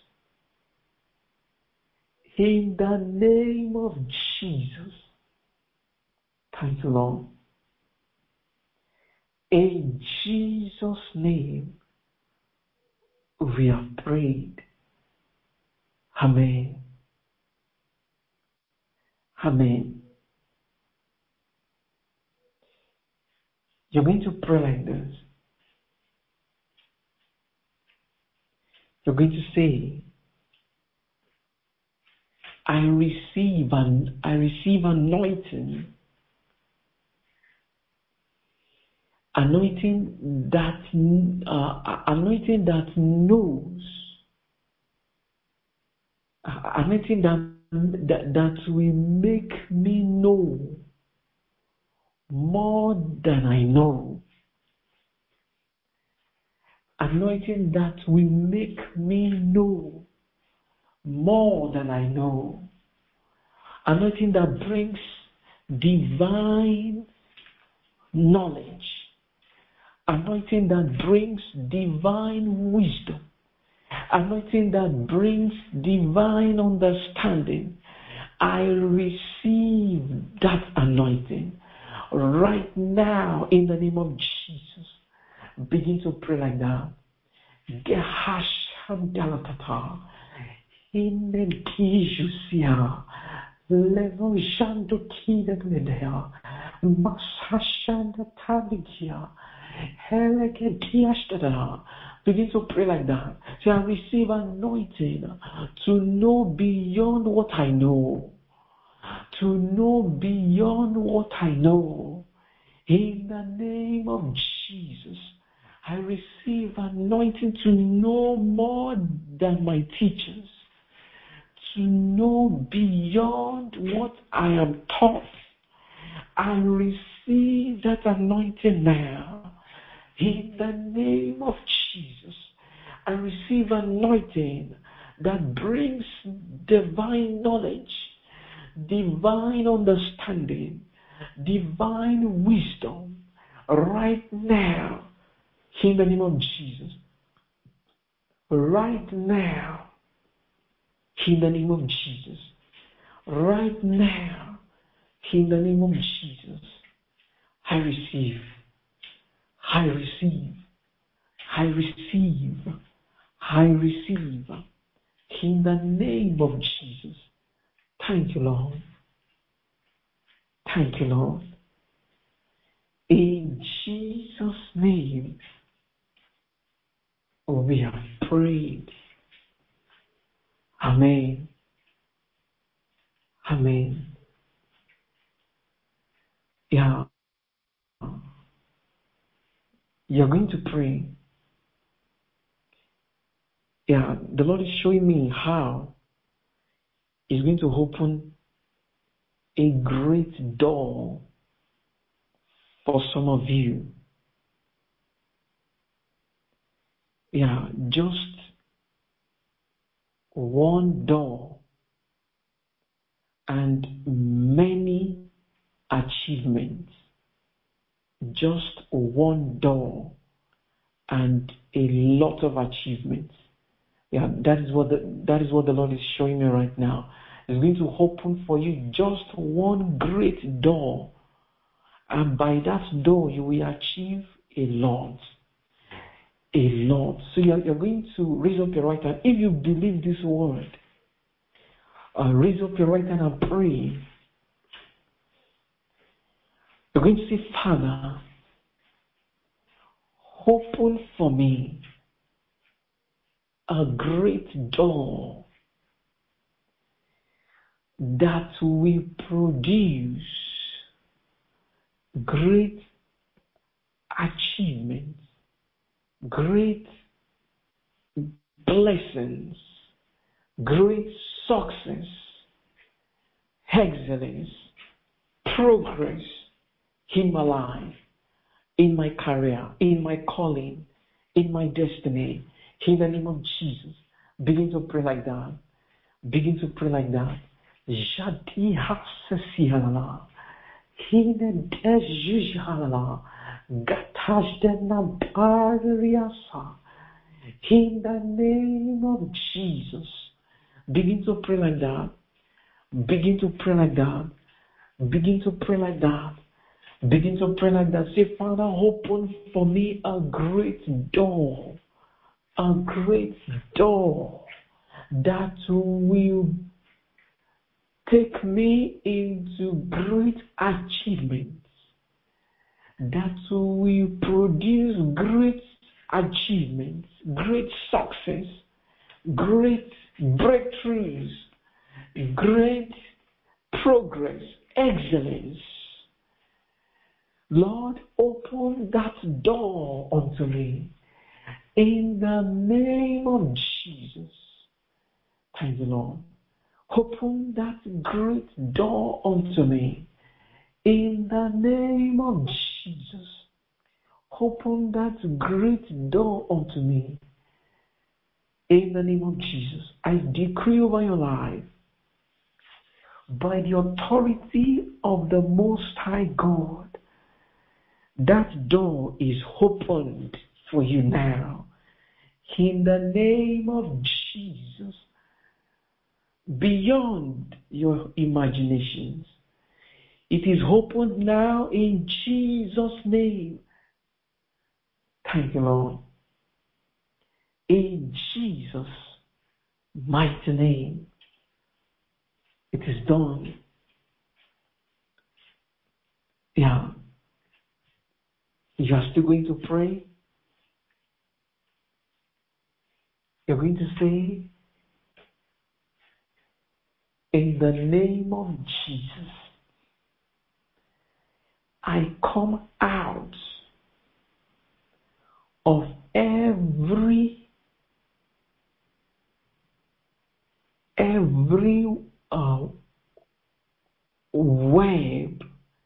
In the name of Jesus. Thank you, Lord. In Jesus' name, we have prayed. Amen. Amen. You're going to pray like this. You're going to say, I receive an I receive anointing. Anointing that uh, anointing that knows. Uh, anointing that, that that will make me know more than I know. Anointing that will make me know more than I know. Anointing that brings divine knowledge. Anointing that brings divine wisdom. Anointing that brings divine understanding. I receive that anointing right now in the name of Jesus. Begin to pray like that. Gehashandalatata. Inedijusia. Level Shando Kida Medea. Masashanda Tabikia. Helegedia. Begin to pray like that. Say, I receive anointing to know beyond what I know. To know beyond what I know. In the name of Jesus. I receive anointing to know more than my teachers, to know beyond what I am taught. I receive that anointing now. In the name of Jesus, I receive anointing that brings divine knowledge, divine understanding, divine wisdom right now. In the name of Jesus. Right now. In the name of Jesus. Right now. In the name of Jesus. I receive. I receive. I receive. I receive. In the name of Jesus. Thank you, Lord. Thank you, Lord. In Jesus' name, we have prayed. Amen. Amen. Yeah. You're going to pray. Yeah, the Lord is showing me how He's going to open a great door for some of you. Yeah, just one door and many achievements. Just one door and a lot of achievements. Yeah, that is what the, that is what the Lord is showing me right now. It's going to open for you just one great door, and by that door you will achieve a lot. A lot. So you're, you're going to raise up your right hand. If you believe this word, uh, raise up your right hand and pray. You're going to say, Father, open for me a great door that will produce great achievements, great blessings, great success, excellence, progress in my life, in my career, in my calling, in my destiny. In the name of Jesus, begin to pray like that. Begin to pray like that. Jadi hasesi halala, hine dejuj halala, gatash dena bariasa. In the name of Jesus, begin to pray like that. Begin to pray like that. Begin to pray like that. Begin to pray like that. Say, Father, open for me a great door. A great door that will take me into great achievements, that will produce great achievements, great success, great breakthroughs, great progress, excellence. Lord, open that door unto me. In the name of Jesus. Thank you, Lord. Open that great door unto me. In the name of Jesus. Open that great door unto me. In the name of Jesus. I decree over your life, by the authority of the Most High God, that door is opened for you now. In the name of Jesus, beyond your imaginations, it is opened now in Jesus' name. Thank you, Lord. In Jesus' mighty name, it is done. Yeah. You are still going to pray. You're going to say, in the name of Jesus, I come out of every every uh, web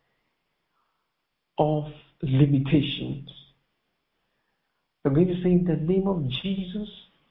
of limitations. I'm going to say, in the name of Jesus,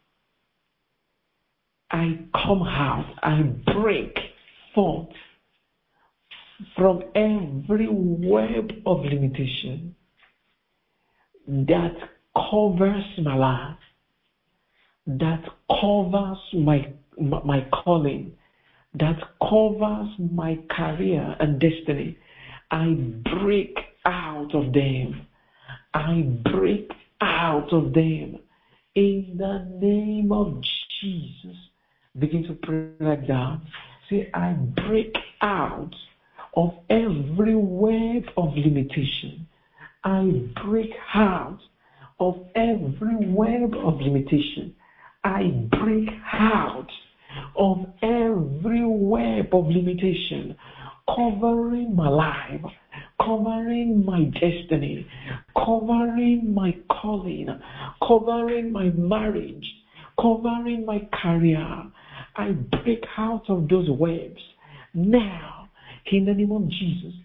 I come out, I break forth from every web of limitation that covers my life, that covers my, my calling, that covers my career and destiny. I break out of them. I break out of them. In the name of Jesus. Begin to pray like that. Say, I break out of every web of limitation. I break out of every web of limitation. I break out of every web of limitation covering my life, covering my destiny, covering my calling, covering my marriage, covering my career. I break out of those webs now in the name of Jesus.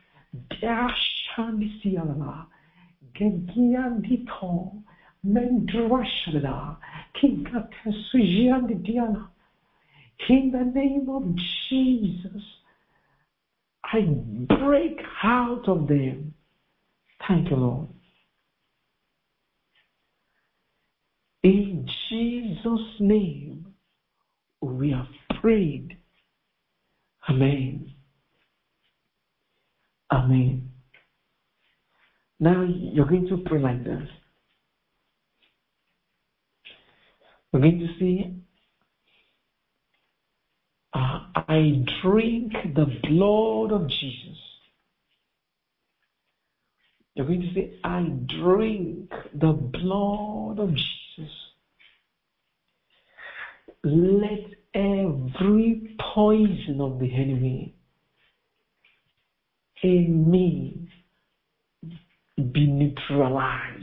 In the name of Jesus, I break out of them. Thank you, Lord. In Jesus' name, we have prayed. Amen. Amen. Now you're going to pray like this. We're going to see, uh, I drink the blood of Jesus. You're going to say, I drink the blood of Jesus. Let every poison of the enemy in me be neutralized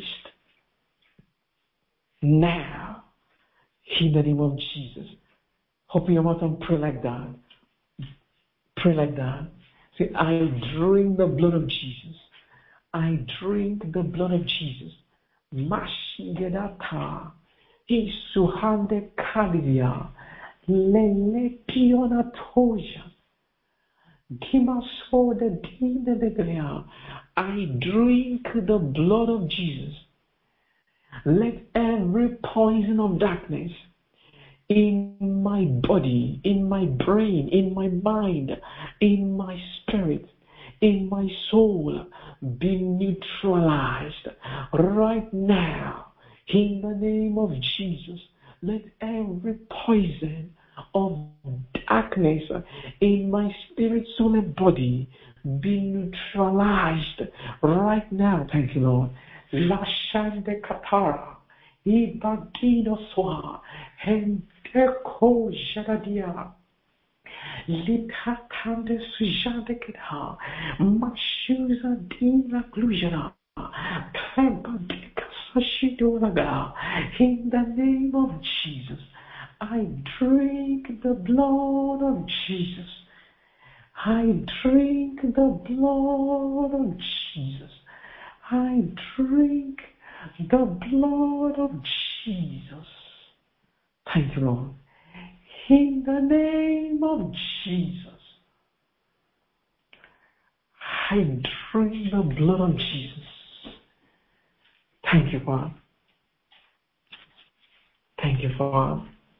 now in the name of Jesus. Open your mouth and pray like that. Pray like that. Say, I drink the blood of Jesus. I drink the blood of Jesus. Mashigedata, Isuhande Kalia, Lele Piona Toja, Gimaso de Dina de Glea. I drink the blood of Jesus. Let every poison of darkness in my body, in my brain, in my mind, in my spirit, in my soul be neutralized right now in the name of Jesus. Let every poison of darkness in my spirit, soul, and body be neutralized right now. Thank you, Lord. Lashande Katara, Ibagino Swa, Henteko Jadadia. Litakande sujade kitha, mashuza dina glujana, kabadika sashidoraga. In the name of Jesus, I drink the blood of Jesus. I drink the blood of Jesus. I drink the blood of Jesus. Thank you, Lord. In the name of Jesus, I drink the blood of Jesus. Thank you, Father. Thank you, Father.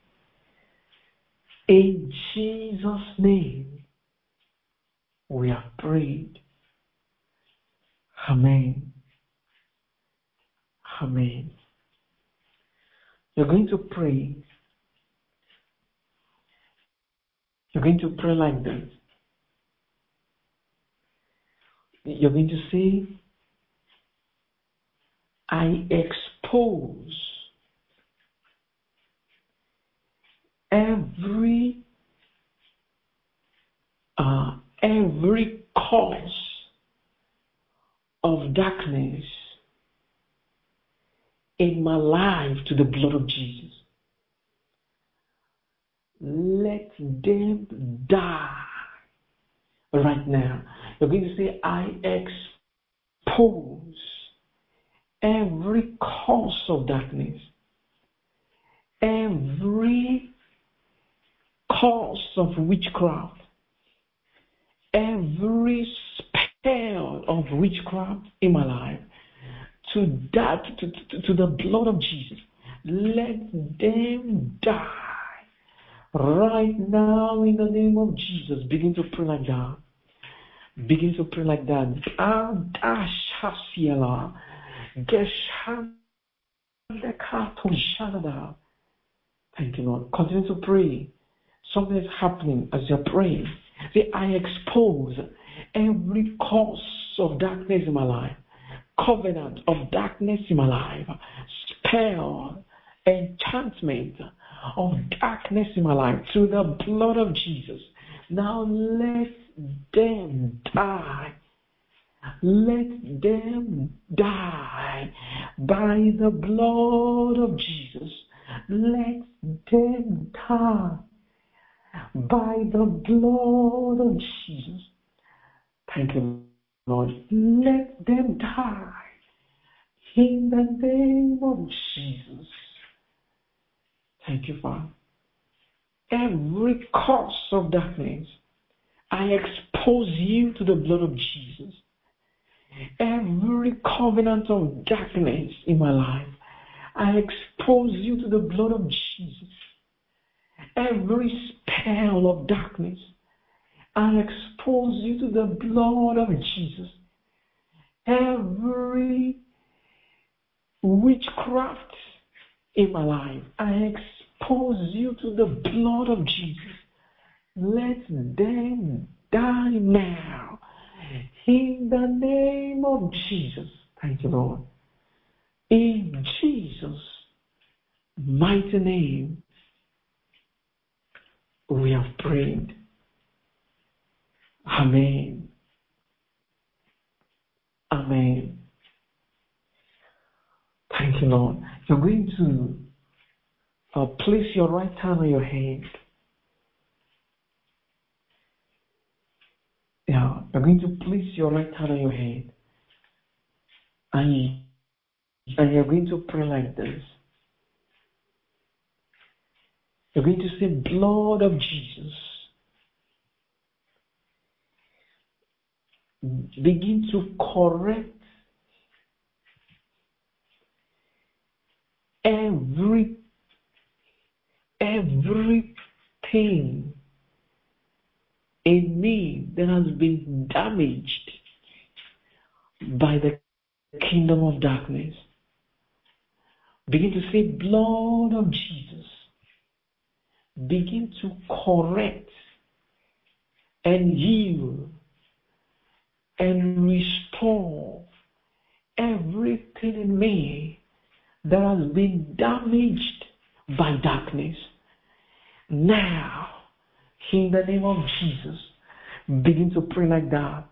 In Jesus' name, we have prayed. Amen. Amen. You're going to pray. You're going to pray like this. You're going to say, I expose every uh, every cause of darkness in my life to the blood of Jesus. Let them die right now. You're going to say, I expose every cause of darkness, every cause of witchcraft, every spell of witchcraft in my life to that to, to, to the blood of Jesus. Let them die right now in the name of Jesus. Begin to pray like that. Begin to pray like that. Thank you, Lord. Continue to pray. Something is happening as you're praying. Say, I expose every cause of darkness in my life, covenant of darkness in my life, spell, enchantment of darkness in my life through the blood of Jesus. Now let them die. Let them die by the blood of Jesus. Let them die by the blood of Jesus. Thank you, Lord. Let them die in the name of Jesus. Thank you, Father. Every cause of darkness, I expose you to the blood of Jesus. Every covenant of darkness in my life, I expose you to the blood of Jesus. Every spell of darkness, I expose you to the blood of Jesus. Every witchcraft in my life, I expose you to the blood of Jesus. Let them die now. In the name of Jesus. Thank you, Lord. In Jesus' mighty name, we have prayed. Amen. Amen. Thank you, Lord. You're going to uh, place your right hand on your head. Yeah, you're going to place your right hand on your head. And, and you're going to pray like this. You're going to say, blood of Jesus, begin to correct every, everything in me that has been damaged by the kingdom of darkness. Begin to say, blood of Jesus, begin to correct and heal and restore everything in me that has been damaged by darkness. Now, in the name of Jesus, begin to pray like that.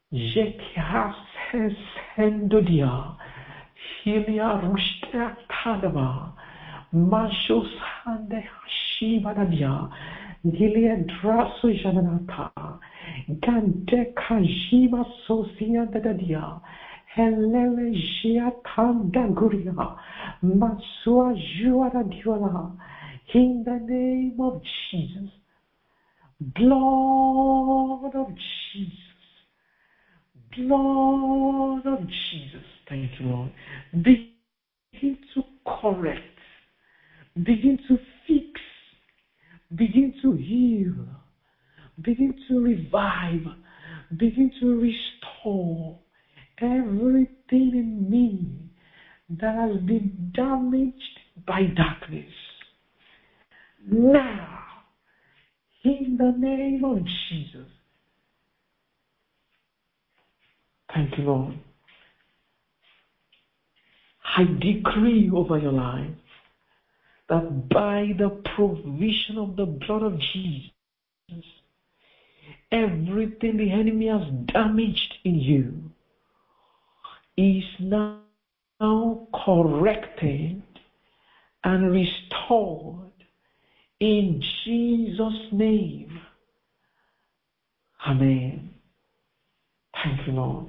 Hilia Rushta Kadava, Mashos Hande Shivadadia, Gilead Draso Janata, Gante Kajima Sosia Dadadia, Helele Giatanda Guria, Masua Juaradiola, in the name of Jesus, blood of Jesus. Blood of Jesus. Thank you, Lord. Begin to correct. Begin to fix. Begin to heal. Begin to revive. Begin to restore everything in me that has been damaged by darkness. Now, in the name of Jesus. Thank you, Lord. I decree over your life that by the provision of the blood of Jesus, everything the enemy has damaged in you is now corrected and restored in Jesus' name. Amen. Thank you, Lord.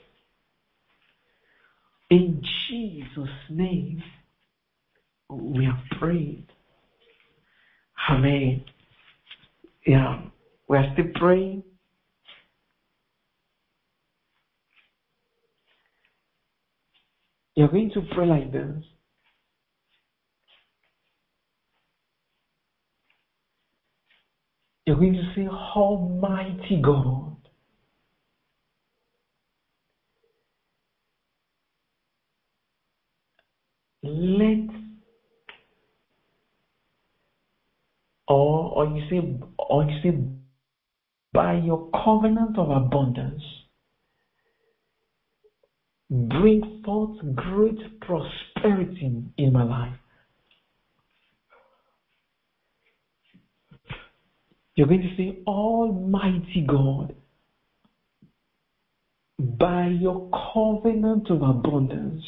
In Jesus' name, we have prayed. Amen. Yeah, we are still praying. You're going to pray like this. You're going to say, Almighty God, let, or or you say, or you say, by your covenant of abundance, bring forth great prosperity in my life. You're going to say, Almighty God, by your covenant of abundance,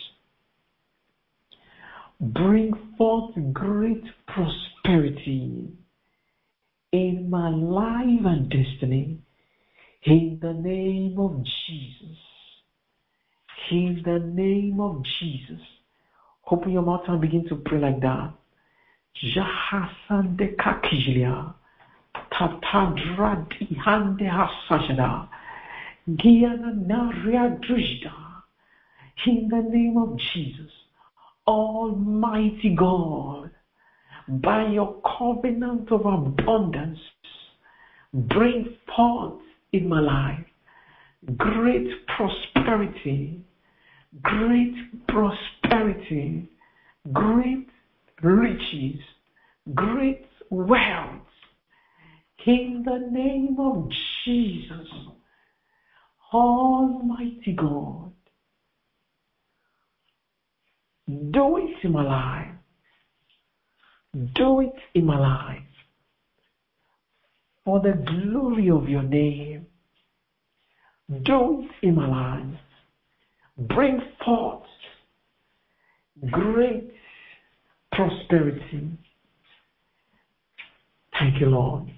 bring forth great prosperity in my life and destiny, in the name of Jesus. In the name of Jesus. Open your mouth and begin to pray like that. Jahasande kakijlia, tatadradi hande hasajada, giana naria drujda. In the name of Jesus, Almighty God, by your covenant of abundance, bring forth in my life great prosperity, great prosperity, great riches, great wealth, in the name of Jesus, Almighty God. Do it in my life. Do it in my life. For the glory of your name. Do it in my life. Bring forth great prosperity. Thank you, Lord.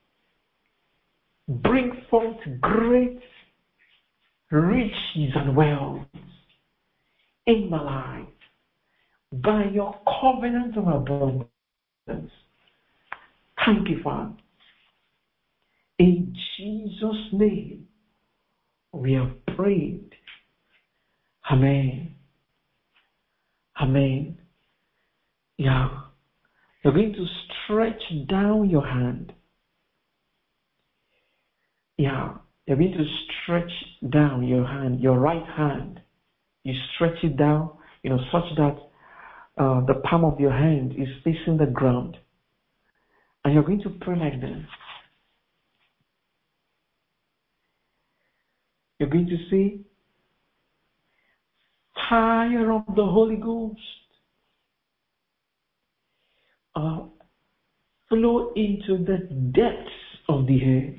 Bring forth great riches and wealth in my life by your covenant of abundance. Thank you, Father. In Jesus' name, we have prayed. Amen. Amen. Yeah. You're going to stretch down your hand. Yeah. You're going to stretch down your hand, your right hand. You stretch it down, you know, such that uh, the palm of your hand is facing the ground. And you're going to pray like this. You're going to say, fire of the Holy Ghost, uh, flow into the depths of the earth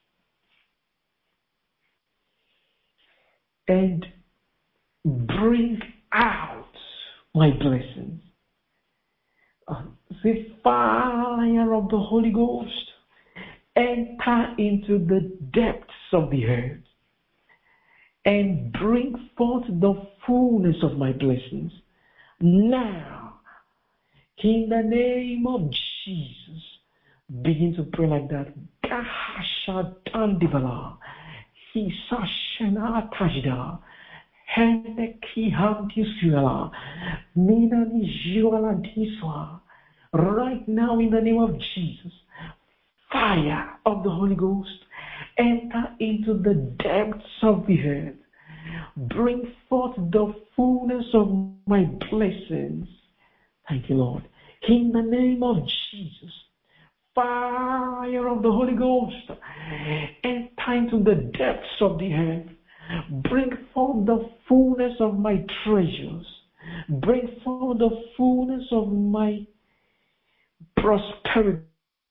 and bring out my blessings. Uh, the fire of the Holy Ghost enter into the depths of the earth and bring forth the fullness of my blessings. Now, in the name of Jesus, begin to pray like that. Gahashatandivala, Hisashana Tajda, Henekihantisuela, Minanijuala Diswa. Right now, in the name of Jesus, fire of the Holy Ghost, enter into the depths of the earth. Bring forth the fullness of my blessings. Thank you, Lord. In the name of Jesus, fire of the Holy Ghost, enter into the depths of the earth. Bring forth the fullness of my treasures. Bring forth the fullness of my prosperity.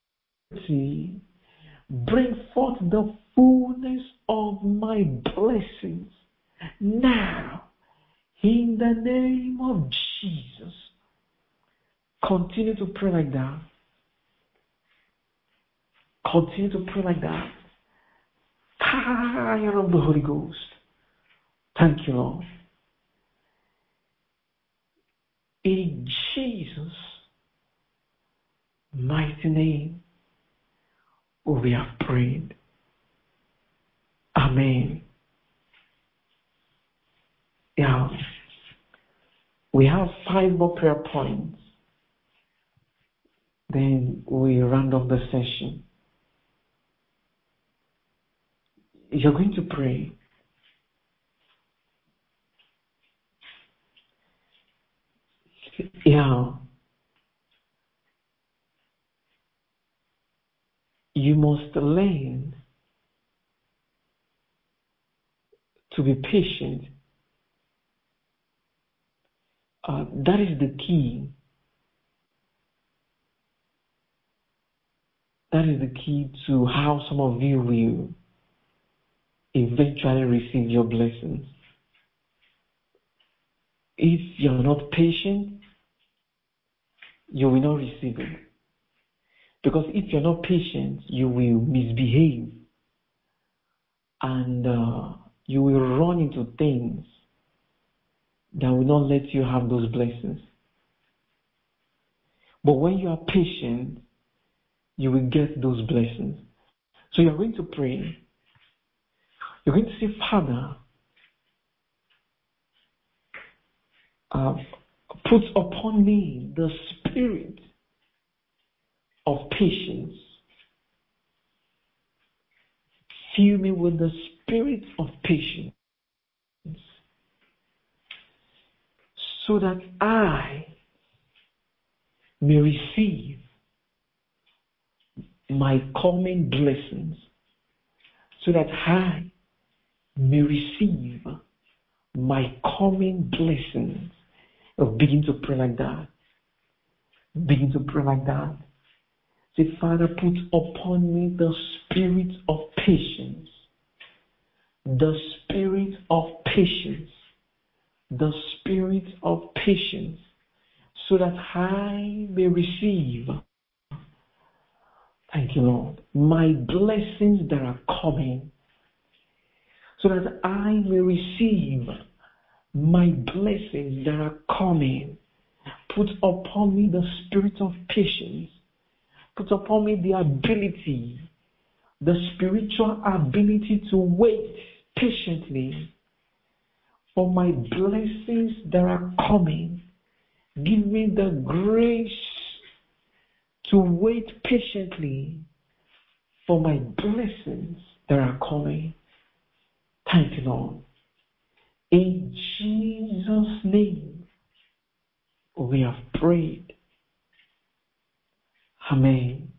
Bring forth the fullness of my blessings. Now, in the name of Jesus, continue to pray like that. Continue to pray like that. Fire of the Holy Ghost. Thank you, Lord. In Jesus' mighty name, we have prayed. Amen. Yeah. We have five more prayer points. Then we round off the session. You're going to pray. Yeah. You must learn to be patient. Uh, that is the key. That is the key to how some of you will eventually receive your blessings. If you're not patient, you will not receive it. Because if you're not patient, you will misbehave and uh, you will run into things that will not let you have those blessings. But when you are patient, you will get those blessings. So you're going to pray. You're going to say, Father, uh, put upon me the spirit of patience. Fill me with the spirit of patience, so that I may receive my coming blessings, so that I may receive my coming blessings. Oh, begin to pray like that. Begin to pray like that. Say, Father, put upon me the spirit of patience, the spirit of patience, the spirit of patience, so that I may receive, thank you, Lord, my blessings that are coming, so that I may receive my blessings that are coming. Put upon me the spirit of patience. Put upon me the ability, the spiritual ability to wait patiently for my blessings that are coming. Give me the grace to wait patiently for my blessings that are coming. Thank you, Lord. In Jesus' name, we have prayed. Amen.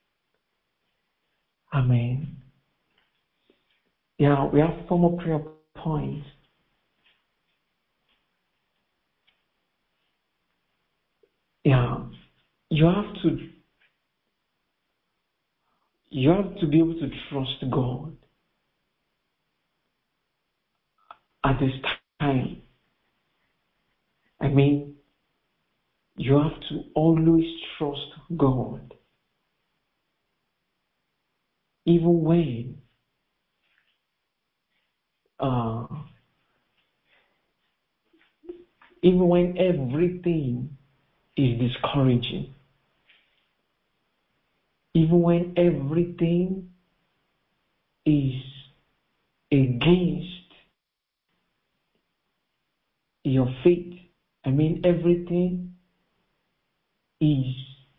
Amen. Yeah, we have four more prayer points. Yeah, you have to you have to be able to trust God at this time. I mean, you have to always trust God, even when uh, even when everything is discouraging, even when everything is against your faith. I mean, everything is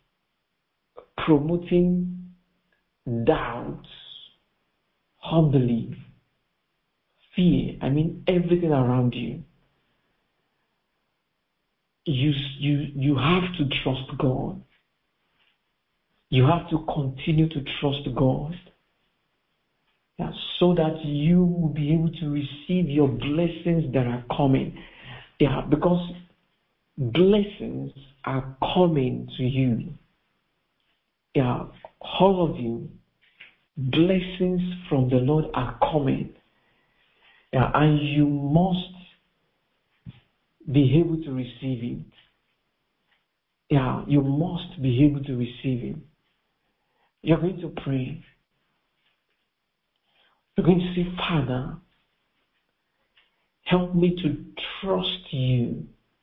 promoting doubts, unbelief, fear. I mean, everything around you. You, you, you have to trust God. You have to continue to trust God. Yeah, so that you will be able to receive your blessings that are coming. Yeah, because blessings are coming to you. Yeah, all of you, blessings from the Lord are coming. Yeah, and you must be able to receive it. Yeah, you must be able to receive it. You're going to pray. You're going to say, Father, help me to trust you.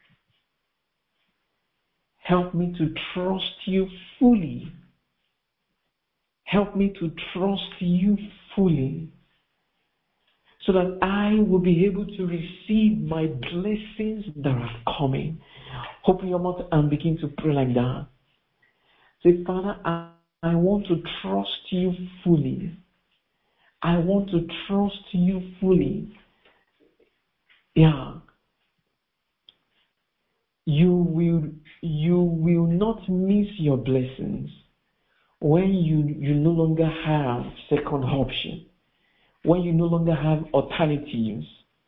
Help me to trust you fully. Help me to trust you fully, so that I will be able to receive my blessings that are coming. Open your mouth and begin to pray like that. Say, Father, I, I want to trust you fully. I want to trust you fully. Yeah. You will, you will not miss your blessings when you, you no longer have second option, when you no longer have alternatives.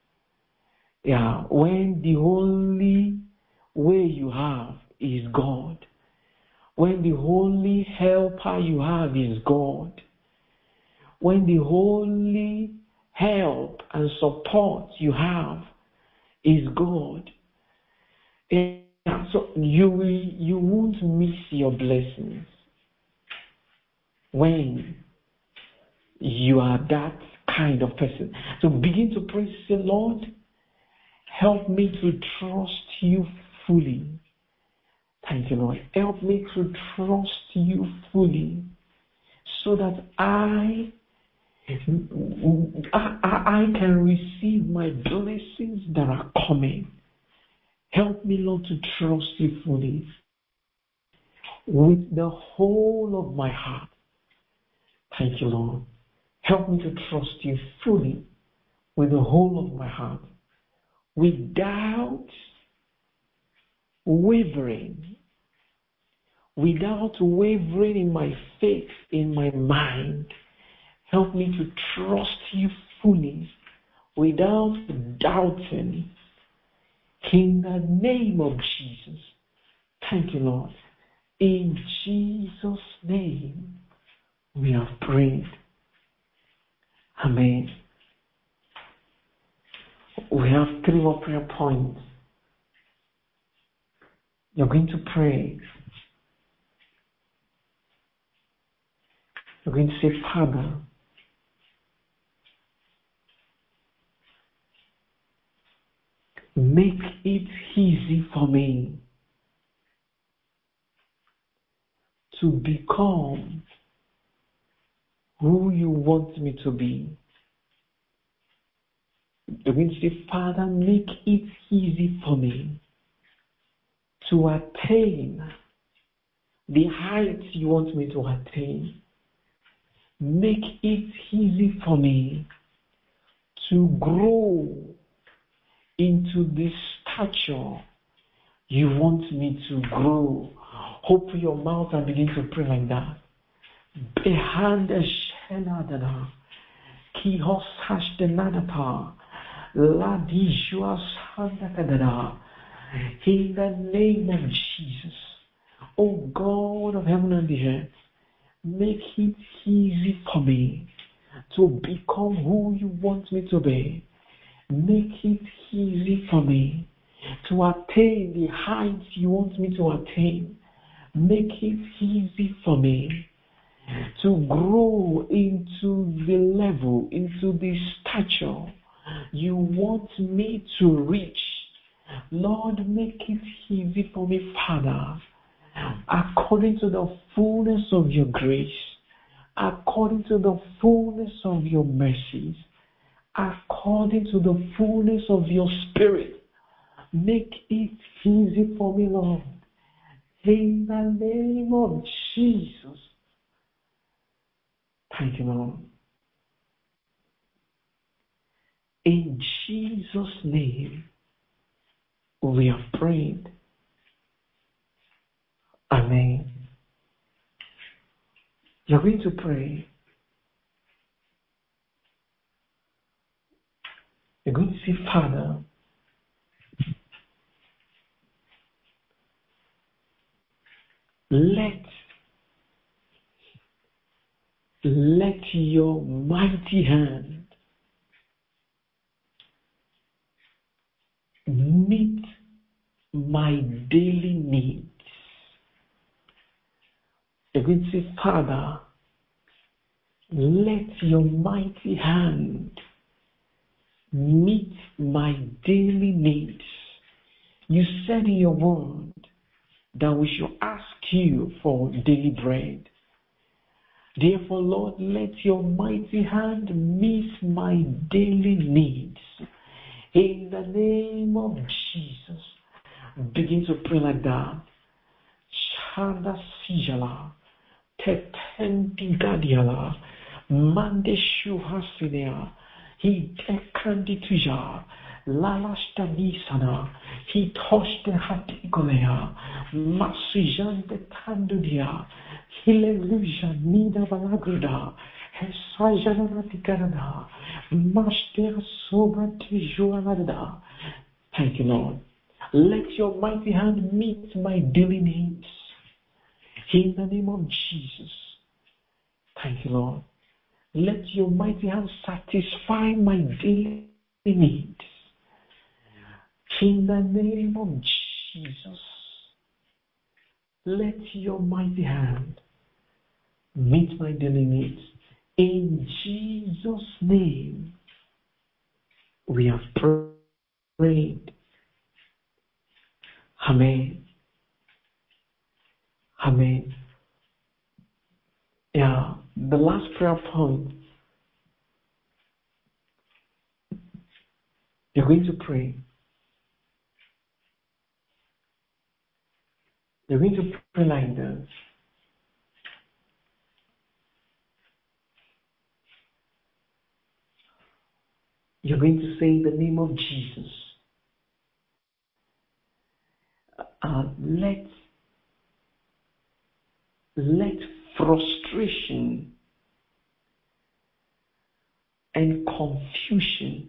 Yeah, when the only way you have is God, when the only helper you have is God, when the only help and support you have is God, yeah, so you will, you won't miss your blessings when you are that kind of person. So begin to pray, say, Lord, help me to trust you fully. Thank you, Lord. Help me to trust you fully so that I, I, I can receive my blessings that are coming. Help me, Lord, to trust you fully with the whole of my heart. Thank you, Lord. Help me to trust you fully with the whole of my heart, without wavering, without wavering in my faith, in my mind. Help me to trust you fully, without doubting. In the name of Jesus. Thank you, Lord. In Jesus' name, we have prayed. Amen. We have three more prayer points. You're going to pray. You're going to say, Father, make it easy for me to become who you want me to be. You're going to say, Father, make it easy for me to attain the heights you want me to attain. Make it easy for me to grow into the stature you want me to grow. Open your mouth and begin to pray like that. Behind the shenadana, kihos hashtenadata, ladijua sandakadana. In the name of Jesus, O God of heaven and the earth, make it easy for me to become who you want me to be. Make it easy for me to attain the heights you want me to attain. Make it easy for me to grow into the level, into the stature you want me to reach. Lord, make it easy for me, Father, according to the fullness of your grace, according to the fullness of your mercies, according to the fullness of your spirit. Make it easy for me, Lord. In the name of Jesus. Thank you, Lord. In Jesus' name, we have prayed. Amen. You're going to pray. You're going to say, Father, let, let your mighty hand meet my daily needs. You're going to say, Father, let your mighty hand meet my daily needs. You said in your word that we should ask you for daily bread. Therefore, Lord, let your mighty hand meet my daily needs. In the name of Jesus, begin to pray like that. Chanda sijala, tetendi gadiala, mande shuhasinea, he dekandi tuja, lalasta nisana, he toshte hatikolea, masujante tandudia, hallelujah, nida balagruda, Esajananatikadada. Master Sobratijuanada. Thank you, Lord. Let your mighty hand meet my daily needs. In the name of Jesus. Thank you, Lord. Let your mighty hand satisfy my daily needs. In the name of Jesus. Let your mighty hand meet my daily needs. In Jesus' name, we have prayed. Amen. Amen. Yeah, the last prayer point. You're going to pray. You're going to pray like this. You're going to say in the name of Jesus, uh, let, let frustration and confusion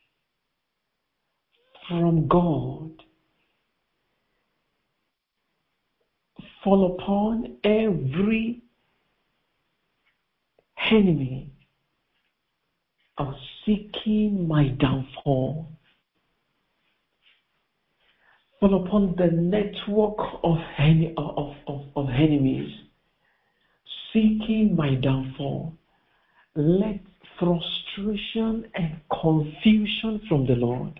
from God fall upon every enemy of seeking my downfall. Fall upon the network of, of, of, of enemies seeking my downfall. Let frustration and confusion from the Lord.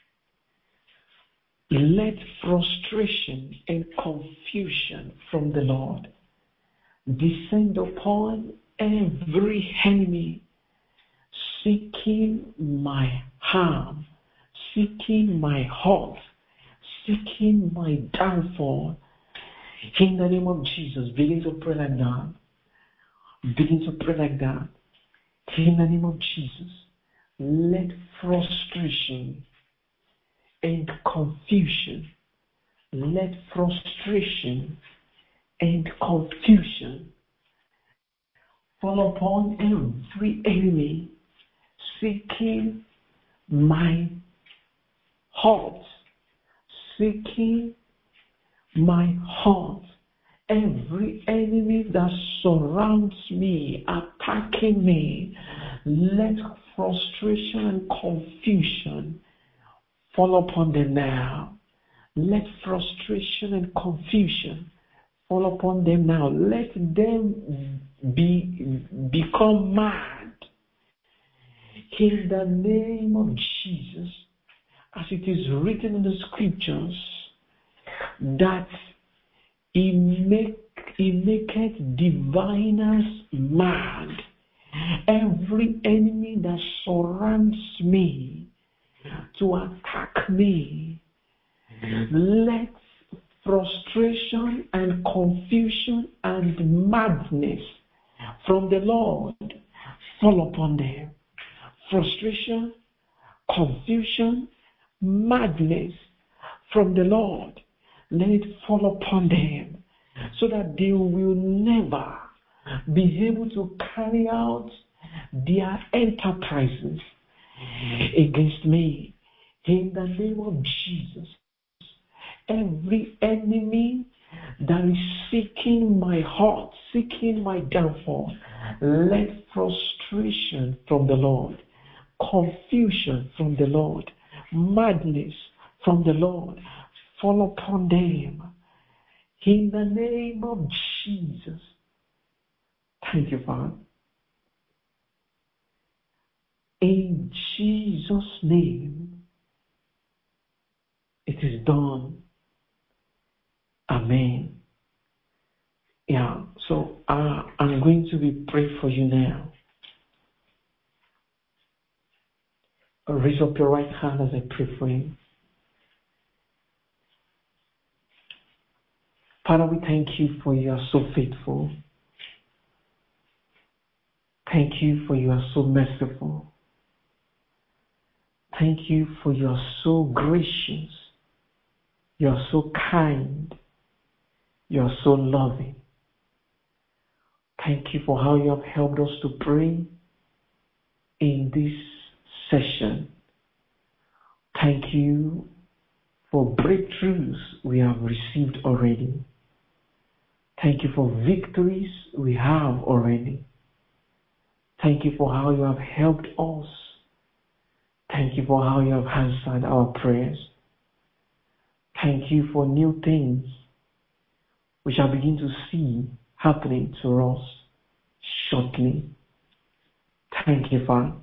Let frustration and confusion from the Lord descend upon every enemy seeking my harm, seeking my hurt, seeking my downfall. In the name of Jesus, begin to pray like that. Begin to pray like that. In the name of Jesus, let frustration and confusion, let frustration and confusion fall upon every enemy seeking my heart, seeking my heart. Every enemy that surrounds me, attacking me, let frustration and confusion fall upon them now. Let frustration and confusion fall upon them now. Let them be become mad. In the name of Jesus, as it is written in the scriptures, that He make He maketh diviners mad. Every enemy that surrounds me to attack me, let frustration and confusion and madness from the Lord fall upon them. Frustration, confusion, madness from the Lord, let it fall upon them, so that they will never be able to carry out their enterprises against me. In the name of Jesus, every enemy that is seeking my heart, seeking my downfall, let frustration from the Lord, confusion from the Lord, madness from the Lord fall upon them. In the name of Jesus. Thank you, Father. In Jesus' name, it is done. Amen. Yeah, so uh, I'm going to be praying for you now. Raise up your right hand as I pray for you. Father, we thank you for you are so faithful. Thank you for you are so merciful. Thank you for you are so gracious. You are so kind. You are so loving. Thank you for how you have helped us to pray in this session. Thank you for breakthroughs we have received already. Thank you for victories we have already. Thank you for how you have helped us. Thank you for how you have answered our prayers. Thank you for new things we shall begin to see happening to us shortly. Thank you, Father.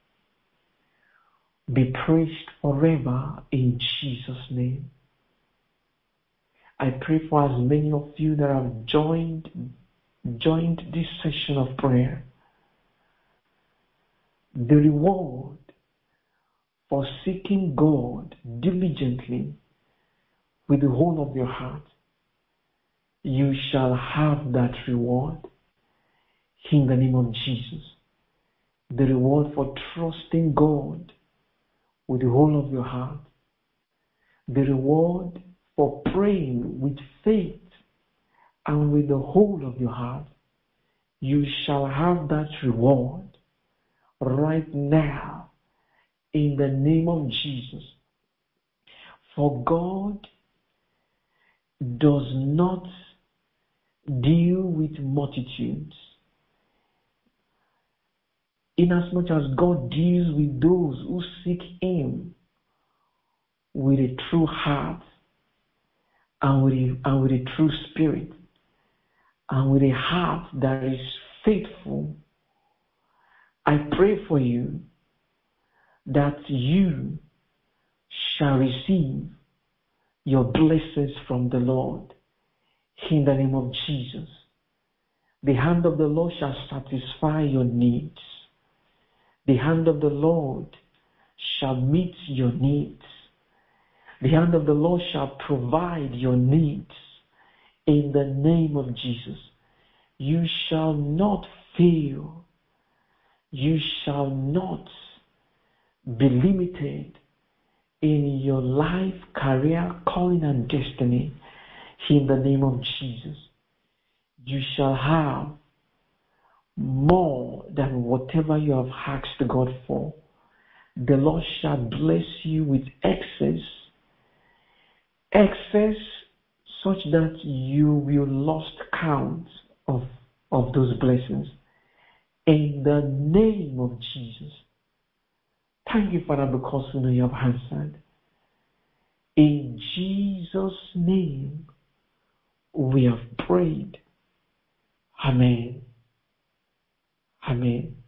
Be praised forever in Jesus' name. I pray for as many of you that have joined, joined this session of prayer. The reward for seeking God diligently with the whole of your heart, you shall have that reward in the name of Jesus. The reward for trusting God with the whole of your heart. The reward for praying with faith and with the whole of your heart. You shall have that reward right now in the name of Jesus. For God does not deal with multitudes. Inasmuch as God deals with those who seek Him with a true heart and with a, and with a true spirit and with a heart that is faithful, I pray for you that you shall receive your blessings from the Lord in the name of Jesus. The hand of the Lord shall satisfy your needs. The hand of the Lord shall meet your needs. The hand of the Lord shall provide your needs in the name of Jesus. You shall not fail. You shall not be limited in your life, career, calling, and destiny in the name of Jesus. You shall have more than whatever you have asked God for. The Lord shall bless you with excess, excess such that you will lost count of, of those blessings. In the name of Jesus. Thank you, Father, because we know you have answered. In Jesus' name, we have prayed. Amen. Amen.